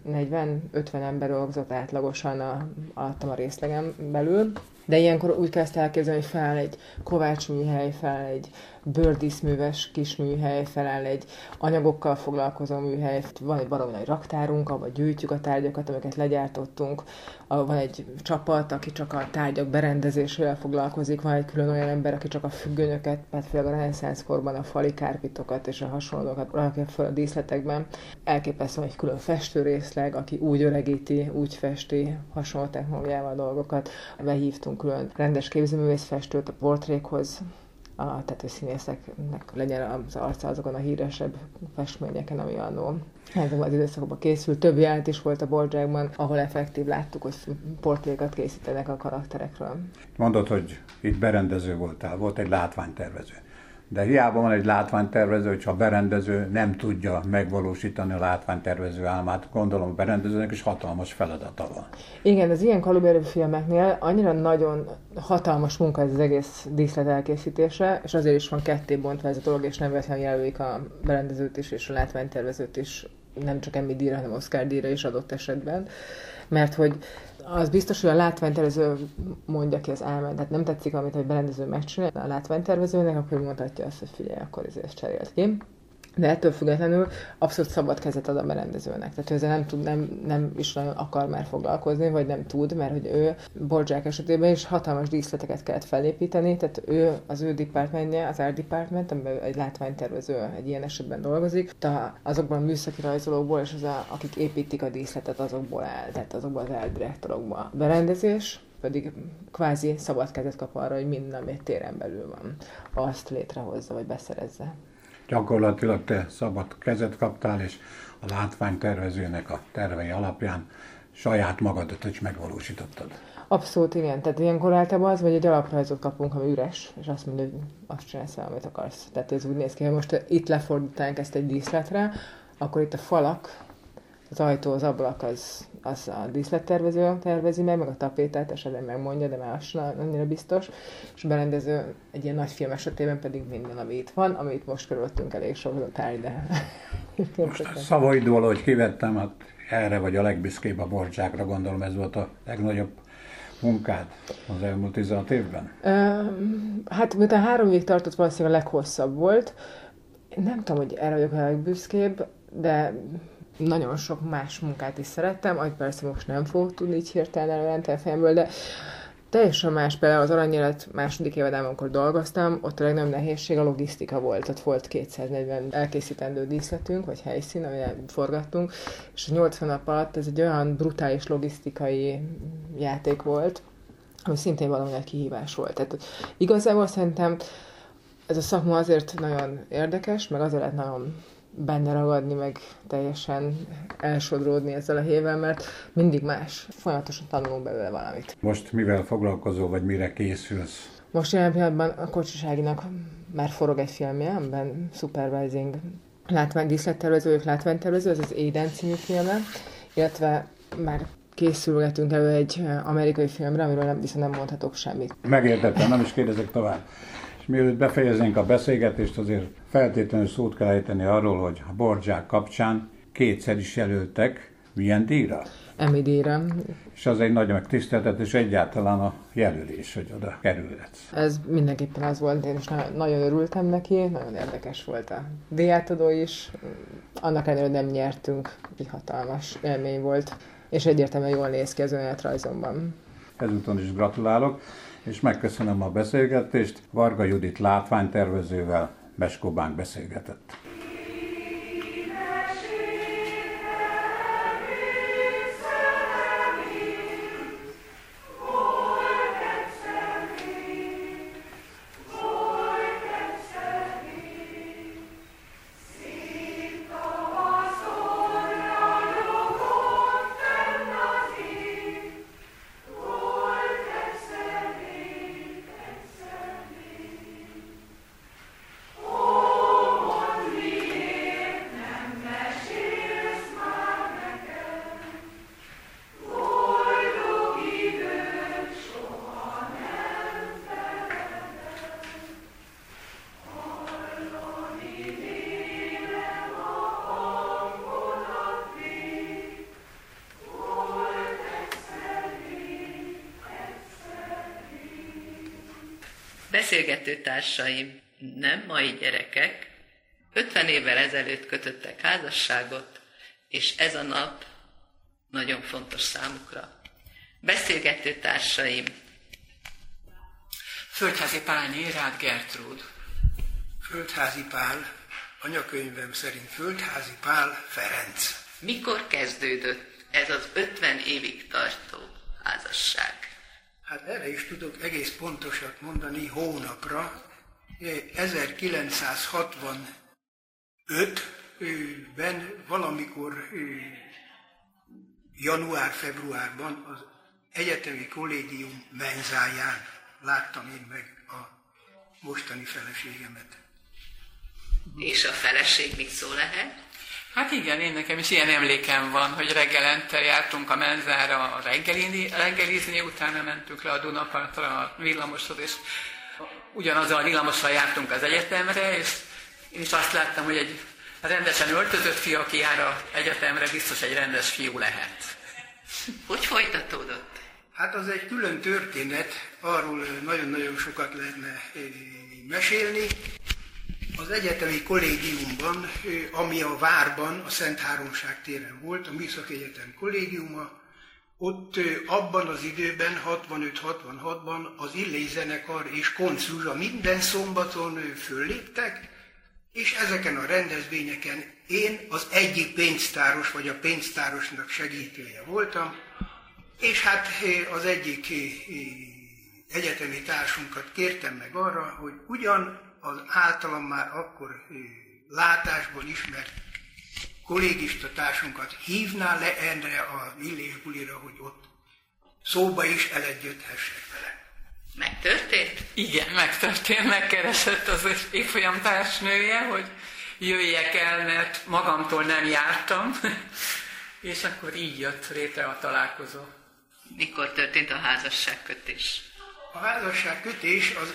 40-50 ember dolgozott átlagosan alattam a részlegem belül. De ilyenkor úgy kell ezt elképzelni, hogy feláll egy kovácsműhely, feláll egy bőrdíszműves kisműhely, feláll egy anyagokkal foglalkozó műhely, van egy baromi nagy raktárunk, ahol gyűjtjük a tárgyakat, amiket legyártottunk, van egy csapat, aki csak a tárgyak berendezésével foglalkozik, van egy külön olyan ember, aki csak a függönyöket, mert főleg a reneszánsz korban a fali kárpitokat és a hasonlókat rakja fel a díszletekben. Elképesztő egy külön festőrészleg, aki úgy öregíti, úgy festi hasonló technológiával dolgokat. Behívtunk külön rendes képzőművész festőt a portrékhoz, tehát hogy színészeknek legyen az arca azokon a híresebb festményeken, ami annól ezekben az időszakokban készült. Több jelent is volt a Bordzsákban, ahol effektív láttuk, hogy portrékat készítenek a karakterekről. Mondod, hogy itt berendező voltál, volt egy látványtervező. De hiába van egy látványtervező, hogyha a berendező nem tudja megvalósítani a látványtervező álmát, gondolom a berendezőnek is hatalmas feladata van. Igen, az ilyen kaliberű filmeknél annyira nagyon hatalmas munka ez az egész díszlet elkészítése, és azért is van ketté bontva ez a dolog, és nem véletlenül jelölik a berendezőt is, és a látványtervezőt is, nem csak Emmy-díjra, hanem Oscar-díjra is adott esetben, mert hogy az biztos, hogy a látványtervező mondja ki az álmát, tehát nem tetszik, amit a berendező megcsinál a látványtervezőnek, akkor mondhatja azt, hogy figyelj, akkor ezért cserélt ki. De ettől függetlenül abszolút szabad kezet ad a berendezőnek. Tehát ezzel nem is nagyon akar már foglalkozni, vagy nem tud, mert hogy ő Bordzsák esetében is hatalmas díszleteket kellett felépíteni, tehát az ő departmentje, az Art Department, amiben egy látványtervező egy ilyen esetben dolgozik, azokban a műszaki rajzolókból, és akik építik a díszletet, azokból áll, tehát azokból az art direktorokból. A berendezés pedig kvázi szabad kezet kap arra, hogy minden, ami téren belül van, azt létrehozza, vagy beszerezze. Gyakorlatilag te szabad kezet kaptál, és a látványtervezőnek a tervei alapján saját magadat is megvalósítottad. Abszolút igen. Tehát ilyenkor általában az, vagy egy alaprajzot kapunk, ami üres, és azt mondja, hogy azt csinálsz el, amit akarsz. Tehát ez úgy néz ki, hogy most itt lefordítánk ezt egy díszletre, akkor itt a falak, az ajtó, az ablak, az a díszlettervező tervezi meg a tapétát esetleg megmondja, de már az sem annyira biztos. És a berendező egy ilyen nagy film esetében pedig minden, ami itt van, amit most körülöttünk elég sok tárgy, de... Most a szavaid valahogy kivettem, hát erre vagy a legbüszkébb a Bordzsákra, gondolom ez volt a legnagyobb munkád az elmúlt 16 évben? Hát miután 3 évig tartott, valószínűleg a leghosszabb volt. Nem tudom, hogy erre vagyok a legbüszkébb, de nagyon sok más munkát is szerettem, ahogy persze most nem fogok tudni így hirtelen előrendel fejemből, de teljesen más. Például az Aranyélet második évadában, amikor dolgoztam, ott a legnagyobb nehézség a logisztika volt. Ott volt 240 elkészítendő díszletünk, vagy helyszín, amire forgattunk, és a 80 nap alatt ez egy olyan brutális logisztikai játék volt, ami szintén valamilyen kihívás volt. Tehát igazából szerintem ez a szakma azért nagyon érdekes, meg azért lehet nagyon benne ragadni, meg teljesen elsodródni ezzel a hével, mert mindig más. Folyamatosan tanulunk belőle valamit. Most mivel foglalkozol, vagy mire készülsz? Most jelen pillanatban a Kocsis Áginak már forog egy filmje, amiben supervising díszlettervező, látványtervező, ez az Aiden című filmje, illetve már készülgetünk elő egy amerikai filmre, amiről viszont nem mondhatok semmit. Megértettem, nem is kérdezek tovább. Mielőtt befejeznénk a beszélgetést, azért feltétlenül szót kell ejteni arról, hogy a Bordzsák kapcsán 2-szer is jelöltek Milyen díjra? Emmy díjra. És az egy nagy megtiszteltetés egyáltalán a jelölés, hogy oda kerülhetsz. Ez mindenképpen az volt, én is nagyon örültem neki, nagyon érdekes volt a díjátadó is. Annak ellenére nem nyertünk, egy hatalmas élmény volt, és egyértelműen jól néz ki az önéletrajzomban. Ezúton is gratulálok, és megköszönöm a beszélgetést. Varga Judit látványtervezővel Beskó Bánk beszélgetett. Beszélgető társaim nem mai gyerekek, 50 évvel ezelőtt kötöttek házasságot, és ez a nap nagyon fontos számukra. Beszélgető társaim. Földházi Pálné, Ráth Gertrúd. Földházi Pál, anyakönyvem szerint Földházi Pál Ferenc. Mikor kezdődött ez az 50 évig tartó házasság? Hát erre is tudok egész pontosat mondani hónapra. 1965-ben valamikor január-februárban az egyetemi kollégium menzáján láttam én meg a mostani feleségemet. És a feleség mit szól lehet? Hát igen, én nekem is ilyen emlékem van, hogy reggelente jártunk a menzára reggelizni, utána mentünk le a Dunapartra a villamoshoz, és ugyanazzal a villamossal jártunk az egyetemre, és én is azt láttam, hogy egy rendesen öltözött fiú, aki jár az egyetemre, biztos egy rendes fiú lehet. Hogy folytatódott? Hát az egy külön történet, arról nagyon-nagyon sokat lehetne mesélni. Az egyetemi kollégiumban, ami a várban, a Szent Háromság téren volt, a Műszaki Egyetem kollégiuma, ott abban az időben, 65-66-ban az Illés zenekar és Koncz Zsuzsa minden szombaton fölléptek, és ezeken a rendezvényeken én az egyik pénztáros, vagy a pénztárosnak segítője voltam, és hát az egyik egyetemi társunkat kértem meg arra, hogy ugyan az általam már akkor látásból ismert kollégista társunkat hívná le erre a Illés bulira, hogy ott szóba is elegyedhessek vele. Megtörtént? Igen, megtörtént, megkeresett az évfolyam társnője, hogy jöjjek el, mert magamtól nem jártam, és akkor így jött létre a találkozó. Mikor történt a házasságkötés? A házasságkötés az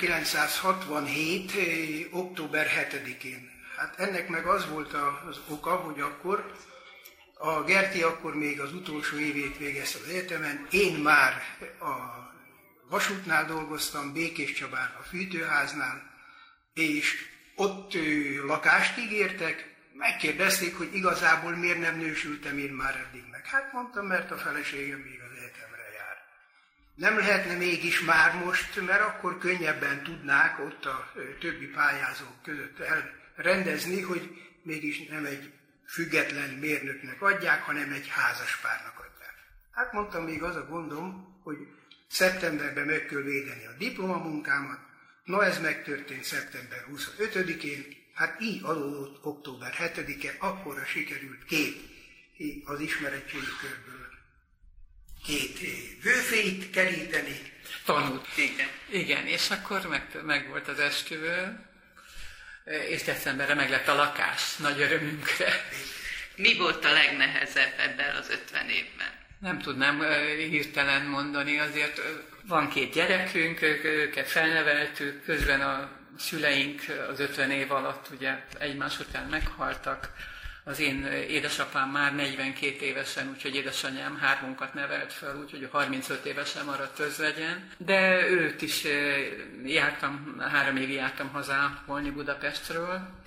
1967. október 7-én. Hát ennek meg az volt az oka, hogy akkor a Gerti akkor még az utolsó évét végezte az egyetemen, én már a vasútnál dolgoztam, Békés Csabán a fűtőháznál, és ott lakást ígértek, megkérdezték, hogy igazából miért nem nősültem én már eddig meg. Hát mondtam, mert a feleségem még az egyetemre jár. Nem lehetne mégis már most, mert akkor könnyebben tudnák ott a többi pályázók között elrendezni, hogy mégis nem egy független mérnöknek adják, hanem egy házaspárnak adják. Hát mondtam, még az a gondom, hogy szeptemberben meg kell védeni a diplomamunkámat. Na ez megtörtént szeptember 25-én, hát így adódott október 7-e, akkorra sikerült az ismeretségi körből két vőféit keríteni. Tanult. Igen, és akkor meg volt az esküvő, és decemberre meg lett a lakás, nagy örömünkre. Mi volt a legnehezebb ebben az 50 évben? Nem tudnám hirtelen mondani, azért van 2 gyerekünk, őket felneveltük, közben a szüleink az 50 év alatt ugye egymás után meghaltak, Az én édesapám már 42 évesen, úgyhogy édesanyám 3 nevelt fel, úgyhogy 35 évesen maradt özvegyen. De őt is jártam, 3 évig jártam hazápolni Budapestről.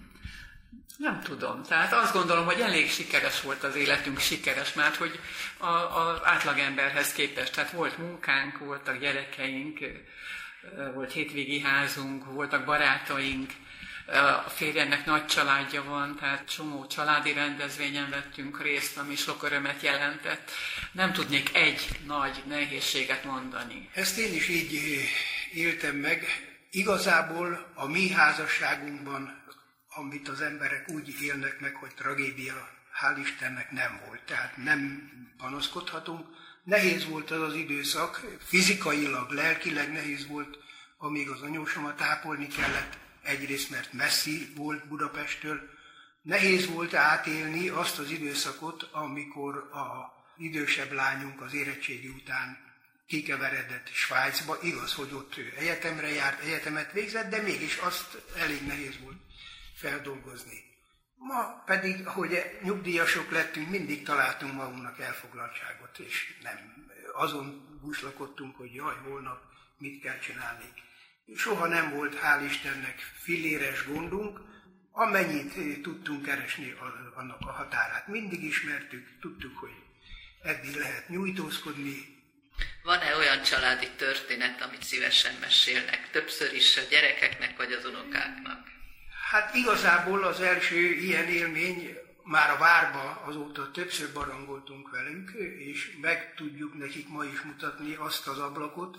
Nem tudom. Tehát azt gondolom, hogy elég sikeres volt az életünk, sikeres, mert hogy az átlagemberhez képest. Tehát volt munkánk, voltak gyerekeink, volt hétvégi házunk, voltak barátaink, a férjemnek nagy családja van, tehát csomó családi rendezvényen vettünk részt, ami sok örömet jelentett. Nem tudnék egy nagy nehézséget mondani. Ezt én is így éltem meg. Igazából a mi házasságunkban, amit az emberek úgy élnek meg, hogy tragédia, hál' Istennek nem volt. Tehát nem panaszkodhatunk. Nehéz volt az az időszak, fizikailag, lelkileg nehéz volt, amíg az anyósomat ápolni kellett, egyrészt mert messzi volt Budapesttől. Nehéz volt átélni azt az időszakot, amikor az idősebb lányunk az érettségi után kikeveredett Svájcba. Igaz, hogy ott ő egyetemre járt, egyetemet végzett, de mégis azt elég nehéz volt feldolgozni. Ma pedig, ahogy nyugdíjasok lettünk, mindig találtunk magunknak elfoglaltságot, és nem azon búslakodtunk, hogy jaj, holnap mit kell csinálni. Soha nem volt, hál' Istennek, filléres gondunk, amennyit tudtunk keresni annak a határát. Mindig ismertük, tudtuk, hogy eddig lehet nyújtózkodni. Van-e olyan családi történet, amit szívesen mesélnek, többször is a gyerekeknek vagy az unokáknak? Hát igazából az első ilyen élmény, már a várba azóta többször barangoltunk velük, és meg tudjuk nekik ma is mutatni azt az ablakot,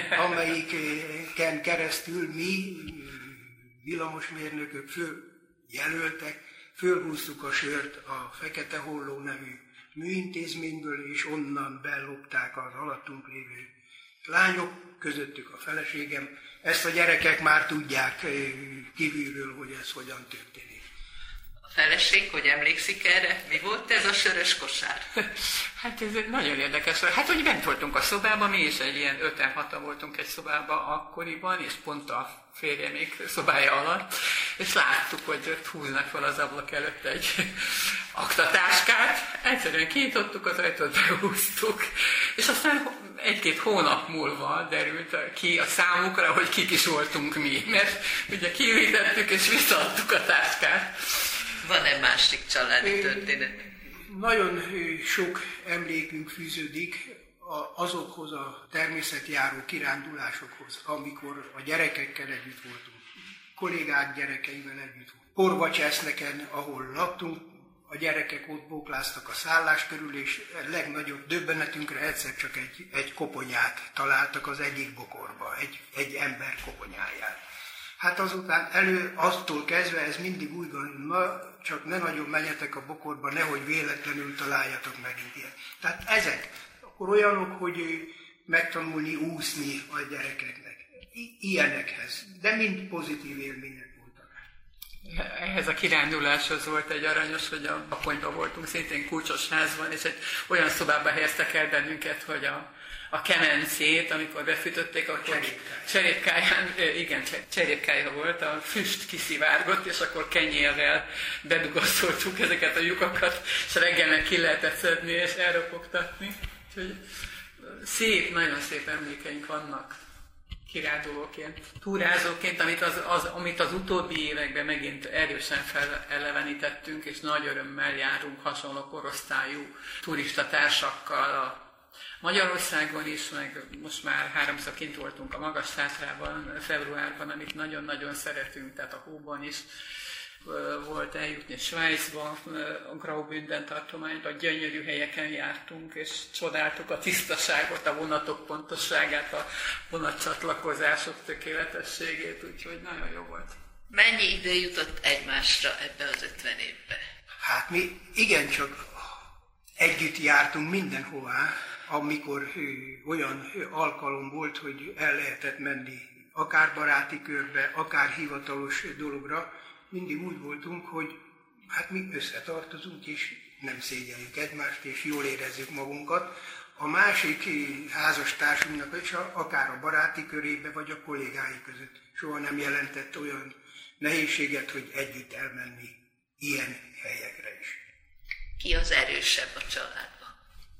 amelyiken keresztül mi, villamosmérnökök, jelöltek, fölhúztuk a sört a Fekete Holló nevű műintézményből, és onnan bellopták az alattunk lévő lányok, közöttük a feleségem. Ezt a gyerekek már tudják kívülről, hogy ez hogyan történik. A feleség, hogy emlékszik erre? Mi volt ez a sörös kosár? Hát ez nagyon érdekes. Hát, hogy bent voltunk a szobában, mi is egy ilyen 5-6 voltunk egy szobában akkoriban, és pont a férjemék szobája alatt, és láttuk, hogy ott húznak fel az ablak előtt egy aktatáskát. Egyszerűen kinyitottuk az ajtót, behúztuk, és aztán 1-2 hónap múlva derült ki a számukra, hogy kik is voltunk mi, mert ugye kiürítettük és visszaadtuk a táskát. Van-e másik családi történet? Nagyon sok emlékünk fűződik azokhoz a természetjáró kirándulásokhoz, amikor a gyerekekkel együtt voltunk, kollégák gyerekeivel együtt voltunk. Porvacseszneken, ahol laktunk, a gyerekek ott bókláztak a szállás körül, és legnagyobb döbbenetünkre egyszer csak egy koponyát találtak az egyik bokorba, egy ember koponyáját. Hát azután attól kezdve ez mindig úgy van, na, csak ne nagyon menjetek a bokorba, nehogy véletlenül találjatok megint ilyen. Tehát ezek akkor olyanok, hogy megtanulni úszni a gyerekeknek. Ilyenekhez, de mind pozitív élmények voltak. Ehhez a kiránduláshoz volt egy aranyos, hogy a Bakonyban voltunk, szintén kulcsos házban, és egy olyan szobába helyeztek el bennünket, hogy a kemencét, amikor befűtötték, akkor cserépkája volt, a füst kiszivárgott, és akkor kenyérrel bedugaszoltuk ezeket a lyukakat, és reggelnek ki lehetett szedni és elropogtatni. Úgyhogy szép, nagyon szép emlékeink vannak kirándulóként, túrázóként, amit az utóbbi években megint erősen felelevenítettünk, és nagy örömmel járunk hasonló korosztályú turistatársakkal, Magyarországon is, meg most már 3-szor kint voltunk a Magas-Tátrában februárban, amit nagyon-nagyon szeretünk, tehát a hóban is volt eljutni Svájcba, a Graubünden tartományban, gyönyörű helyeken jártunk, és csodáltuk a tisztaságot, a vonatok pontosságát, a vonatcsatlakozások tökéletességét, úgyhogy nagyon jó volt. Mennyi idő jutott egymásra ebbe az 50 évbe? Hát mi igencsak együtt jártunk mindenhová, amikor olyan alkalom volt, hogy el lehetett menni akár baráti körbe, akár hivatalos dologra. Mindig úgy voltunk, hogy hát mi összetartozunk, és nem szégyeljük egymást, és jól érezzük magunkat. A másik házastársunknak is akár a baráti körébe, vagy a kollégái között soha nem jelentett olyan nehézséget, hogy együtt elmenni ilyen helyekre. Ki az erősebb a családban?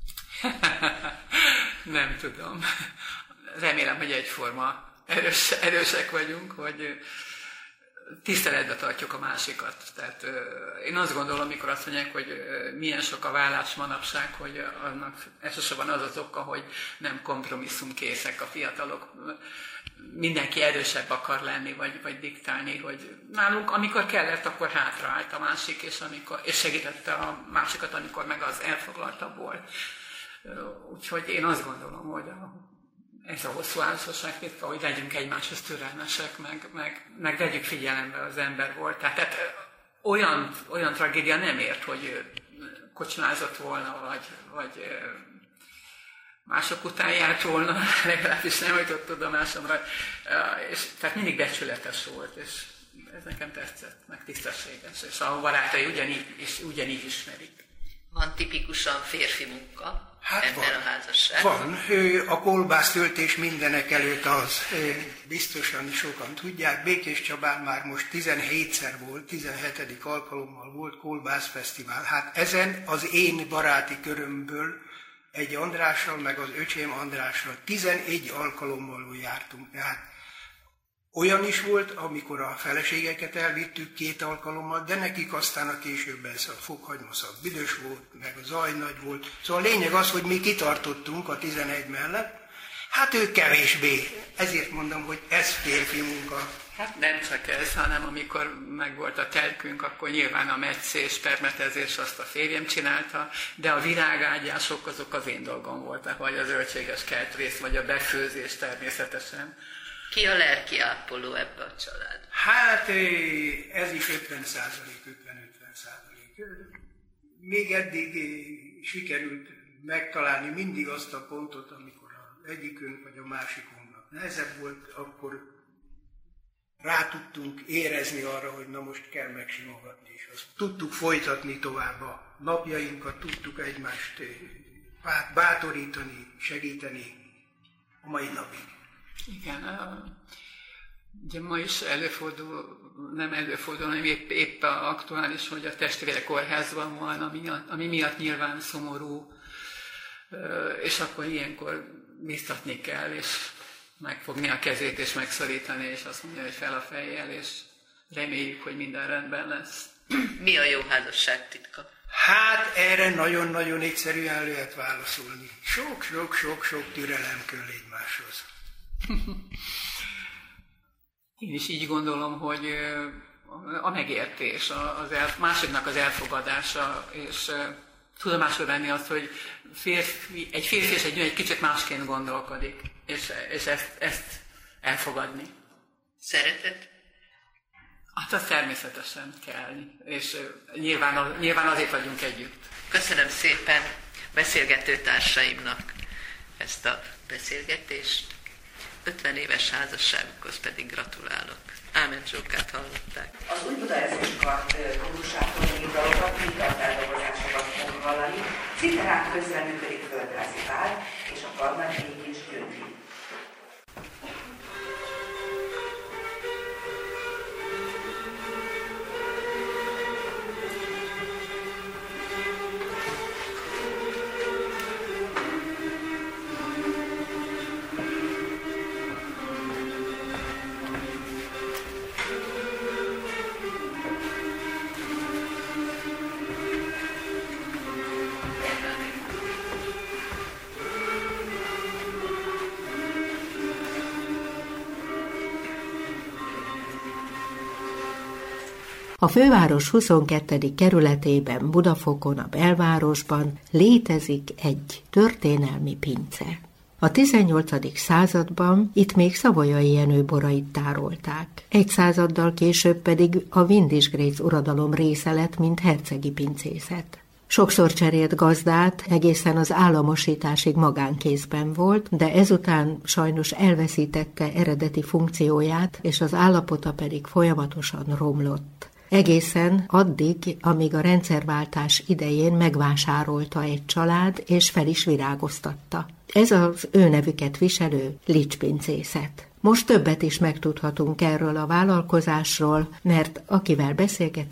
Nem tudom. Remélem, hogy egyforma erősek vagyunk, hogy tiszteletbe tartjuk a másikat. Tehát én azt gondolom, amikor azt mondják, hogy milyen sok a vállás manapság, hogy annak elsősorban az az oka, hogy nem kompromisszumkészek a fiatalok. Mindenki erősebb akar lenni, vagy diktálni, hogy nálunk, amikor kellett, akkor hátraállt a másik, és segítette a másikat, amikor meg az elfoglaltabb volt. Úgyhogy én azt gondolom, hogy ez a hosszú házasság ritka, hogy legyünk egymáshoz türelmesek, meg vegyük figyelembe az ember volt. Tehát olyan tragédia nem ért, hogy kocsmázott volna, vagy mások után járt volna, legalábbis nem jutott tudomásomra. Tehát mindig becsületes volt, és ez nekem tetszett, meg tisztességes, és a barátai ugyanígy ismerik. Van tipikusan férfi munka ebben a házasságban? Van. A kolbásztöltés mindenek előtt az. Biztosan sokan tudják. Békés Csabán már most 17-szer volt, 17. alkalommal volt kolbászfesztivál. Hát ezen az én baráti körömből egy Andrással, meg az öcsém Andrással 11 alkalommal jártunk. Tehát olyan is volt, amikor a feleségeket elvittük 2 alkalommal, de nekik aztán a későbben a fokhagymaszak büdös volt, meg a zaj nagy volt. Szóval a lényeg az, hogy mi kitartottunk a 11 mellett, hát ők kevésbé. Ezért mondom, hogy ez férfi munka. Hát nem csak ez, hanem amikor megvolt a telkünk, akkor nyilván a meccés, permetezés azt a férjem csinálta, de a virágágyások azok az én dolgom voltak, vagy a zöldséges kertrész, vagy a befőzés természetesen. Ki a lelki ápoló ebbe a család? Hát ez is 50%. Még eddig sikerült megtalálni mindig azt a pontot, amikor az egyikünk vagy a másikunknak nehezebb volt, akkor rá tudtunk érezni arra, hogy na most kell megsimogatni, és azt tudtuk folytatni tovább a napjainkat, tudtuk egymást bátorítani, segíteni a mai napig. Igen, ugye ma is nem előfordul, hanem épp aktuális, hogy a testvére kórházban van, ami miatt nyilván szomorú, és akkor ilyenkor biztatni kell, és megfogni a kezét, és megszorítani, és azt mondja, hogy fel a fejjel, és reméljük, hogy minden rendben lesz. Mi a jó házasság titka? Hát erre nagyon-nagyon egyszerűen lehet válaszolni. Sok türelem kell egymáshoz. Én is így gondolom, hogy a megértés, másiknak az elfogadása, és tudomásul venni azt, hogy egy férfi és egy nő egy kicsit másként gondolkodik, és ezt elfogadni. Szeretet? Hát az természetesen kell, és nyilván azért vagyunk együtt. Köszönöm szépen beszélgető társaimnak ezt a beszélgetést. 50 éves házasságukhoz pedig gratulálok. Ámen Zsókát hallották. Az Új Budaörzős Kart kórusától még dalokat, minden feldolgozásokat fogunk hallani. Szinte közreműködik Földrajzi Pál és a karnak Ékés György. A főváros 22. kerületében, Budafokon, a belvárosban létezik egy történelmi pince. A 18. században itt még Savoyai Jenő borait tárolták. Egy századdal később pedig a Windisgrész uradalom része lett, mint hercegi pincészet. Sokszor cserélt gazdát, egészen az államosításig magánkézben volt, de ezután sajnos elveszítette eredeti funkcióját, és az állapota pedig folyamatosan romlott. Egészen addig, amíg a rendszerváltás idején megvásárolta egy család, és fel is virágoztatta. Ez az ő nevüket viselő Lics-pincészet. Most többet is megtudhatunk erről a vállalkozásról, mert akivel beszélgetek,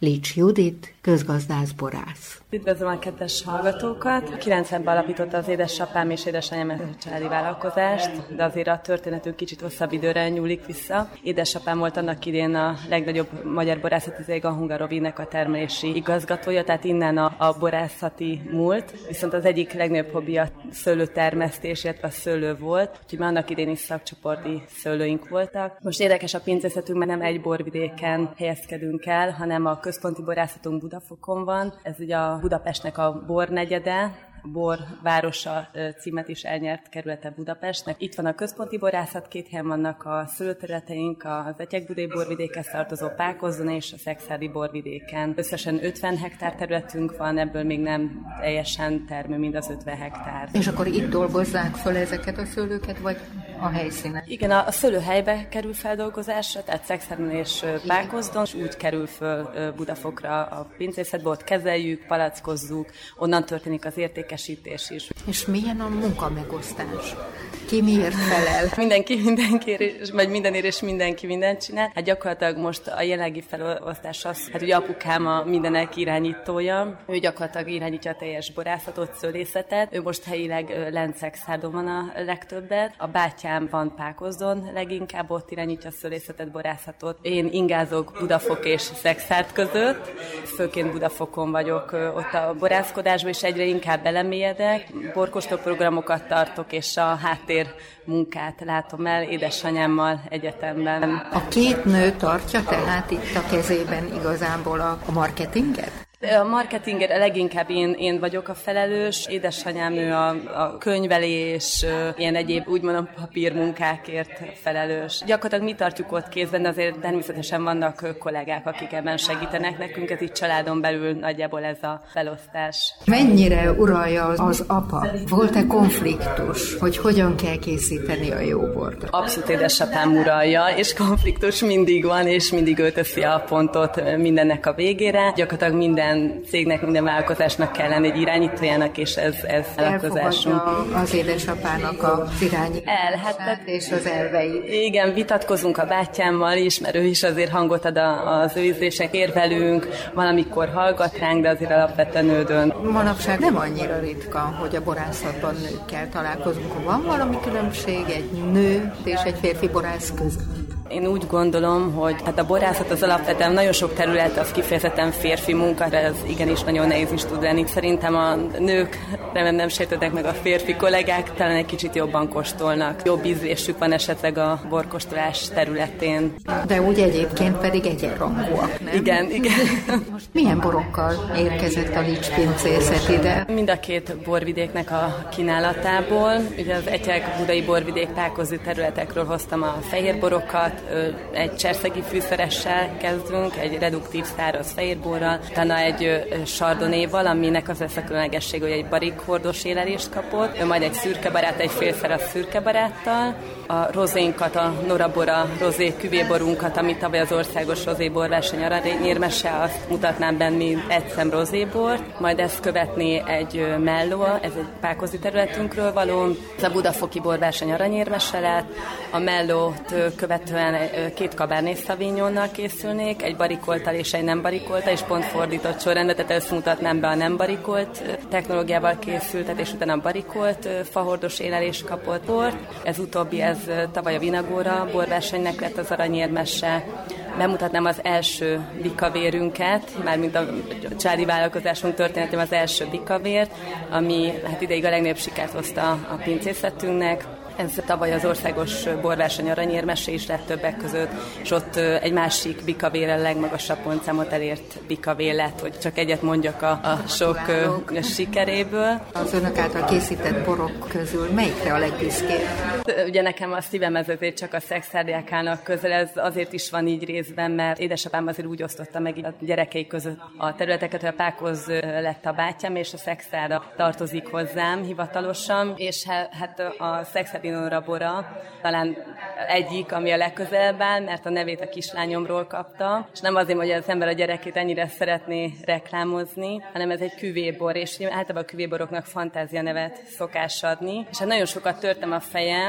Lics Judit, közgazdász-borász. Üdvözlöm a kedves hallgatókat! 90-ben alapította az édesapám és édesanyám a családi vállalkozást, de azért a történetünk kicsit hosszabb időre nyúlik vissza. Édesapám volt annak idén a legnagyobb magyar borászati cég, a Hungarovinnek a termelési igazgatója, tehát innen a borászati múlt. Viszont az egyik legnagyobb hobbi a szőlőtermesztés, illetve a szőlő volt, úgyhogy már annak idén is szakcsoporti szőlőink voltak. Most érdekes a pincészetünk, mert nem egy borvidéken helyezkedünk el, hanem a központi borászatunk Budafokon van. Ez ugye a Budapestnek a bornegyede, a Bor városa címet is elnyert kerülete Budapestnek. Itt van a központi borászat, 2 helyen vannak a szőlőterületeink, az Etyek-Budai borvidékhez tartozó Pákozzon és a Szekszárdi borvidéken. Összesen 50 hektár területünk van, ebből még nem teljesen termő mind az 50 hektár. És akkor itt dolgozzák föl ezeket a szőlőket, vagy a helyszínen? Igen, a szőlő helybe kerül feldolgozásra, tehát Szekszárdon és Pákozdon, és úgy kerül föl Budafokra a pincészetbe, ott kezeljük, palackozzuk, onnan történik az értékesítés is. És milyen a munkamegosztás? Ki miért felel? Mindenkiért, vagy mindenért és mindenki mindent csinál. Hát gyakorlatilag most a jelenlegi felosztás az, hát ugye apukám a mindenek irányítója, ő gyakorlatilag irányítja a teljes borászatot, szőlészetet, ő most helyileg lent Szekszárdon van a legtöbbet, a bátyám van Pákozdon, leginkább ott irányítja a szőlészetet, borászatot. Én ingázok Budafok és Szekszárd között, főként Budafokon vagyok ott a borászkodásban, és egyre inkább belemélyedek, borkóstoló programokat tartok, és a háttér munkát látom el édesanyámmal egyetemben. A 2 nő tartja tehát itt a kezében igazából a marketinget? A marketingért leginkább én vagyok a felelős, édesanyám ő a könyvelés, ilyen egyéb úgymond papírmunkákért felelős. Gyakorlatilag mi tartjuk ott kézben, de azért természetesen vannak kollégák, akik ebben segítenek nekünk, ez itt családon belül nagyjából ez a felosztás. Mennyire uralja az apa? Volt-e konfliktus, hogy hogyan kell készíteni a jó bort? Abszolút édesapám uralja, és konfliktus mindig van, és mindig ő teszi a pontot mindennek a végére. Gyakorlatilag minden cégnek, minden vállalkozásnak kell lenni egy irányítójának, és ez vállalkozásunk. Elfogadja az édesapának az irányítását és az elveit. Igen, vitatkozunk a bátyámmal is, mert ő is azért hangot ad az ő ízlések, érvelünk, valamikor hallgat ránk, de azért alapvetően ő dönt. Manapság nem annyira ritka, hogy a borászatban nőkkel találkozunk. Van valami különbség egy nő és egy férfi borász között? Én úgy gondolom, hogy hát a borászat az alapvetően nagyon sok terület, az kifejezetten férfi munka, ez igenis nagyon nehéz is tud lenni. Szerintem a nők nem sértődnek meg, a férfi kollégák talán egy kicsit jobban kóstolnak. Jobb ízlésük van esetleg a borkóstolás területén. De úgy egyébként pedig egyenrangúak, nem? Igen. Most milyen borokkal érkezett a Lics pincészet ide? Mind a 2 borvidéknek a kínálatából. Ugye az Etyek-Budai borvidék Pákozzi területekről hoztam a fehérborokat, egy cserszegi fűszeressel kezdünk, egy reduktív száraz fehérborral, utána egy sardonéval, aminek az lesz a különlegessége, hogy egy barikhordos élelést kapott, majd egy szürkebarát, egy félszeras szürkebaráttal, a rozénkat, a Norabora rozé küvéborunkat, ami tavaly az országos rozéborverseny aranyérmese, azt mutatnám benne egy szem rozébort, majd ezt követné egy melló, ez egy pákozzi területünkről való, ez a budafoki borverseny aranyérmese lett, a mellót követően 2 Cabernet Sauvignonnal készülnék, egy barikoltal és egy nem barikoltal, és pont fordított sorrendben, tehát ezt mutatnám be, a nem barikolt technológiával készültet, és utána a barikolt fahordos élelés kapott bort. Ez utóbbi, ez tavaly a Vinagóra borversenynek lett az aranyérmese. Bemutatnám az első bikavérünket, mármint a családi vállalkozásunk történetében az első bikavért, ami hát ideig a legnagyobb sikert hozta a pincészetünknek. Ez tavaly az országos borverseny aranyérmese is lett többek között, és ott egy másik bikavérrel legmagasabb pontszámot elért bikavér lett, hogy csak egyet mondjak a sok sikeréből. Az önök által készített borok közül melyikre a legbüszkébb? Ugye nekem a szívem ezért csak a Szekszárdiák állnak közel, ez azért is van így részben, mert édesapám azért úgy osztotta meg a gyerekei között a területeket, hogy a Pákoz lett a bátyám, és a Szekszárda tartozik hozzám hivatalosan, és hát a Szekszárdi Norabora talán egyik, ami a legközelebb áll, mert a nevét a kislányomról kapta, és nem azért, hogy az ember a gyerekét ennyire szeretné reklámozni, hanem ez egy küvébor, és általában a küvéboroknak fantázia nevet szokás adni. És hát nagyon sokat törtem a fejem,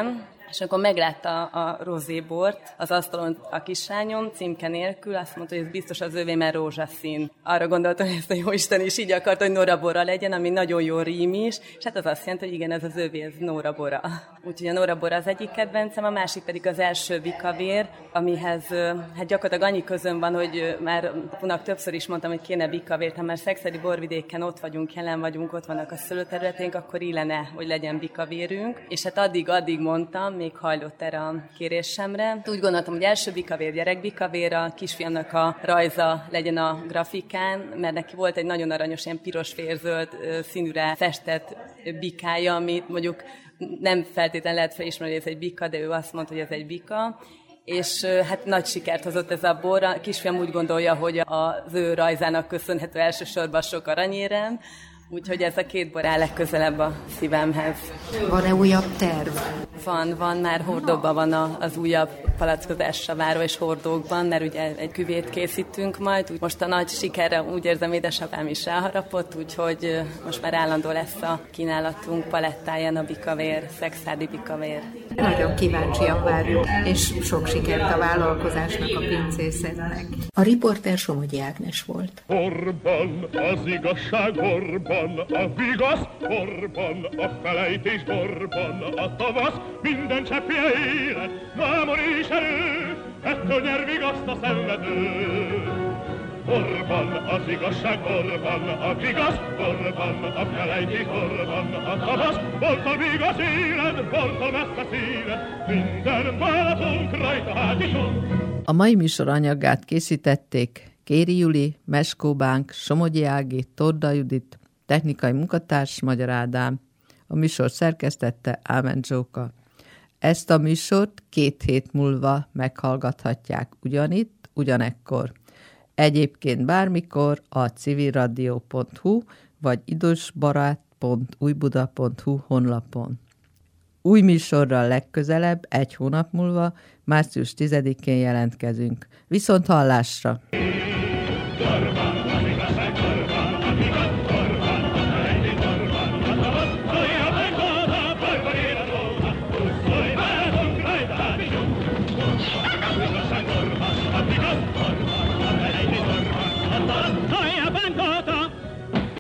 És akkor meglátta a rozébort az asztalon a kislányom, címke nélkül, azt mondta, hogy ez biztos az övé, mert rózsaszín. Arra gondoltam, hogy ezt a jóisten is így akart, hogy Nora Bora legyen, ami nagyon jó rím is, és hát az azt jelenti, hogy igen, ez az övé, ez Nora Bora. Úgyhogy a Nora Bora az egyik kedvencem, a másik pedig az első bikavér, amihez hát gyakorlatilag annyi közön van, hogy már Punak többször is mondtam, hogy kéne bikavért, ha már Szexádi borvidéken ott vagyunk, jelen vagyunk, ott vannak a szőlőterületénk, akkor illene, hogy legyen bikavérünk. És hát addig mondtam, még hajlott erre a kérésemre. Úgy gondoltam, hogy első bikavér, gyerekbikavér, a kisfiamnak a rajza legyen a grafikán, mert neki volt egy nagyon aranyos, ilyen piros-férzöld színűre festett bikája, amit mondjuk nem feltétlenül lehet felismerni, hogy ez egy bika, de ő azt mondta, hogy ez egy bika. És hát nagy sikert hozott ez a bor. A kisfiam úgy gondolja, hogy az ő rajzának köszönhető elsősorban sok aranyérem, úgyhogy ez a két bor áll legközelebb a szívemhez. Van-e újabb terv? Van, már hordóban van az újabb palackozásra váró és hordókban, mert ugye egy küvét készítünk majd. Most a nagy sikerre úgy érzem, édesapám is ráharapott, úgyhogy most már állandó lesz a kínálatunk palettáján a bikavér, szexádi bikavér. Nagyon kíváncsian várjuk, és sok sikert a vállalkozásnak, a pincészetnek. A riporter Somogyi Ágnes volt. Borban, az igazság borban, a vigasz borban, a felejtés borban, a tavasz, minden cseppje élet, mámor és erő, ettől nyer vigaszt a szenvedő. Borban, az igazság borban, a vigasz borban, a felejtés borban, a tavasz, bortól vigasz élet, bortól messze szélet, minden vállatunk rajta hátizsunk. A mai műsor anyagát készítették Kéri Juli, Meskó Bánk, Somogyi Ági, Torda Judit, technikai munkatárs Magyar Ádám. A műsor szerkesztette Ámen Zsóka. Ezt a műsort 2 hét múlva meghallgathatják ugyanitt, ugyanekkor. Egyébként bármikor a civilradio.hu vagy idusbarát.újbuda.hu honlapon. Új műsorral legközelebb, 1 hónap múlva, március 10-én jelentkezünk. Viszont hallásra!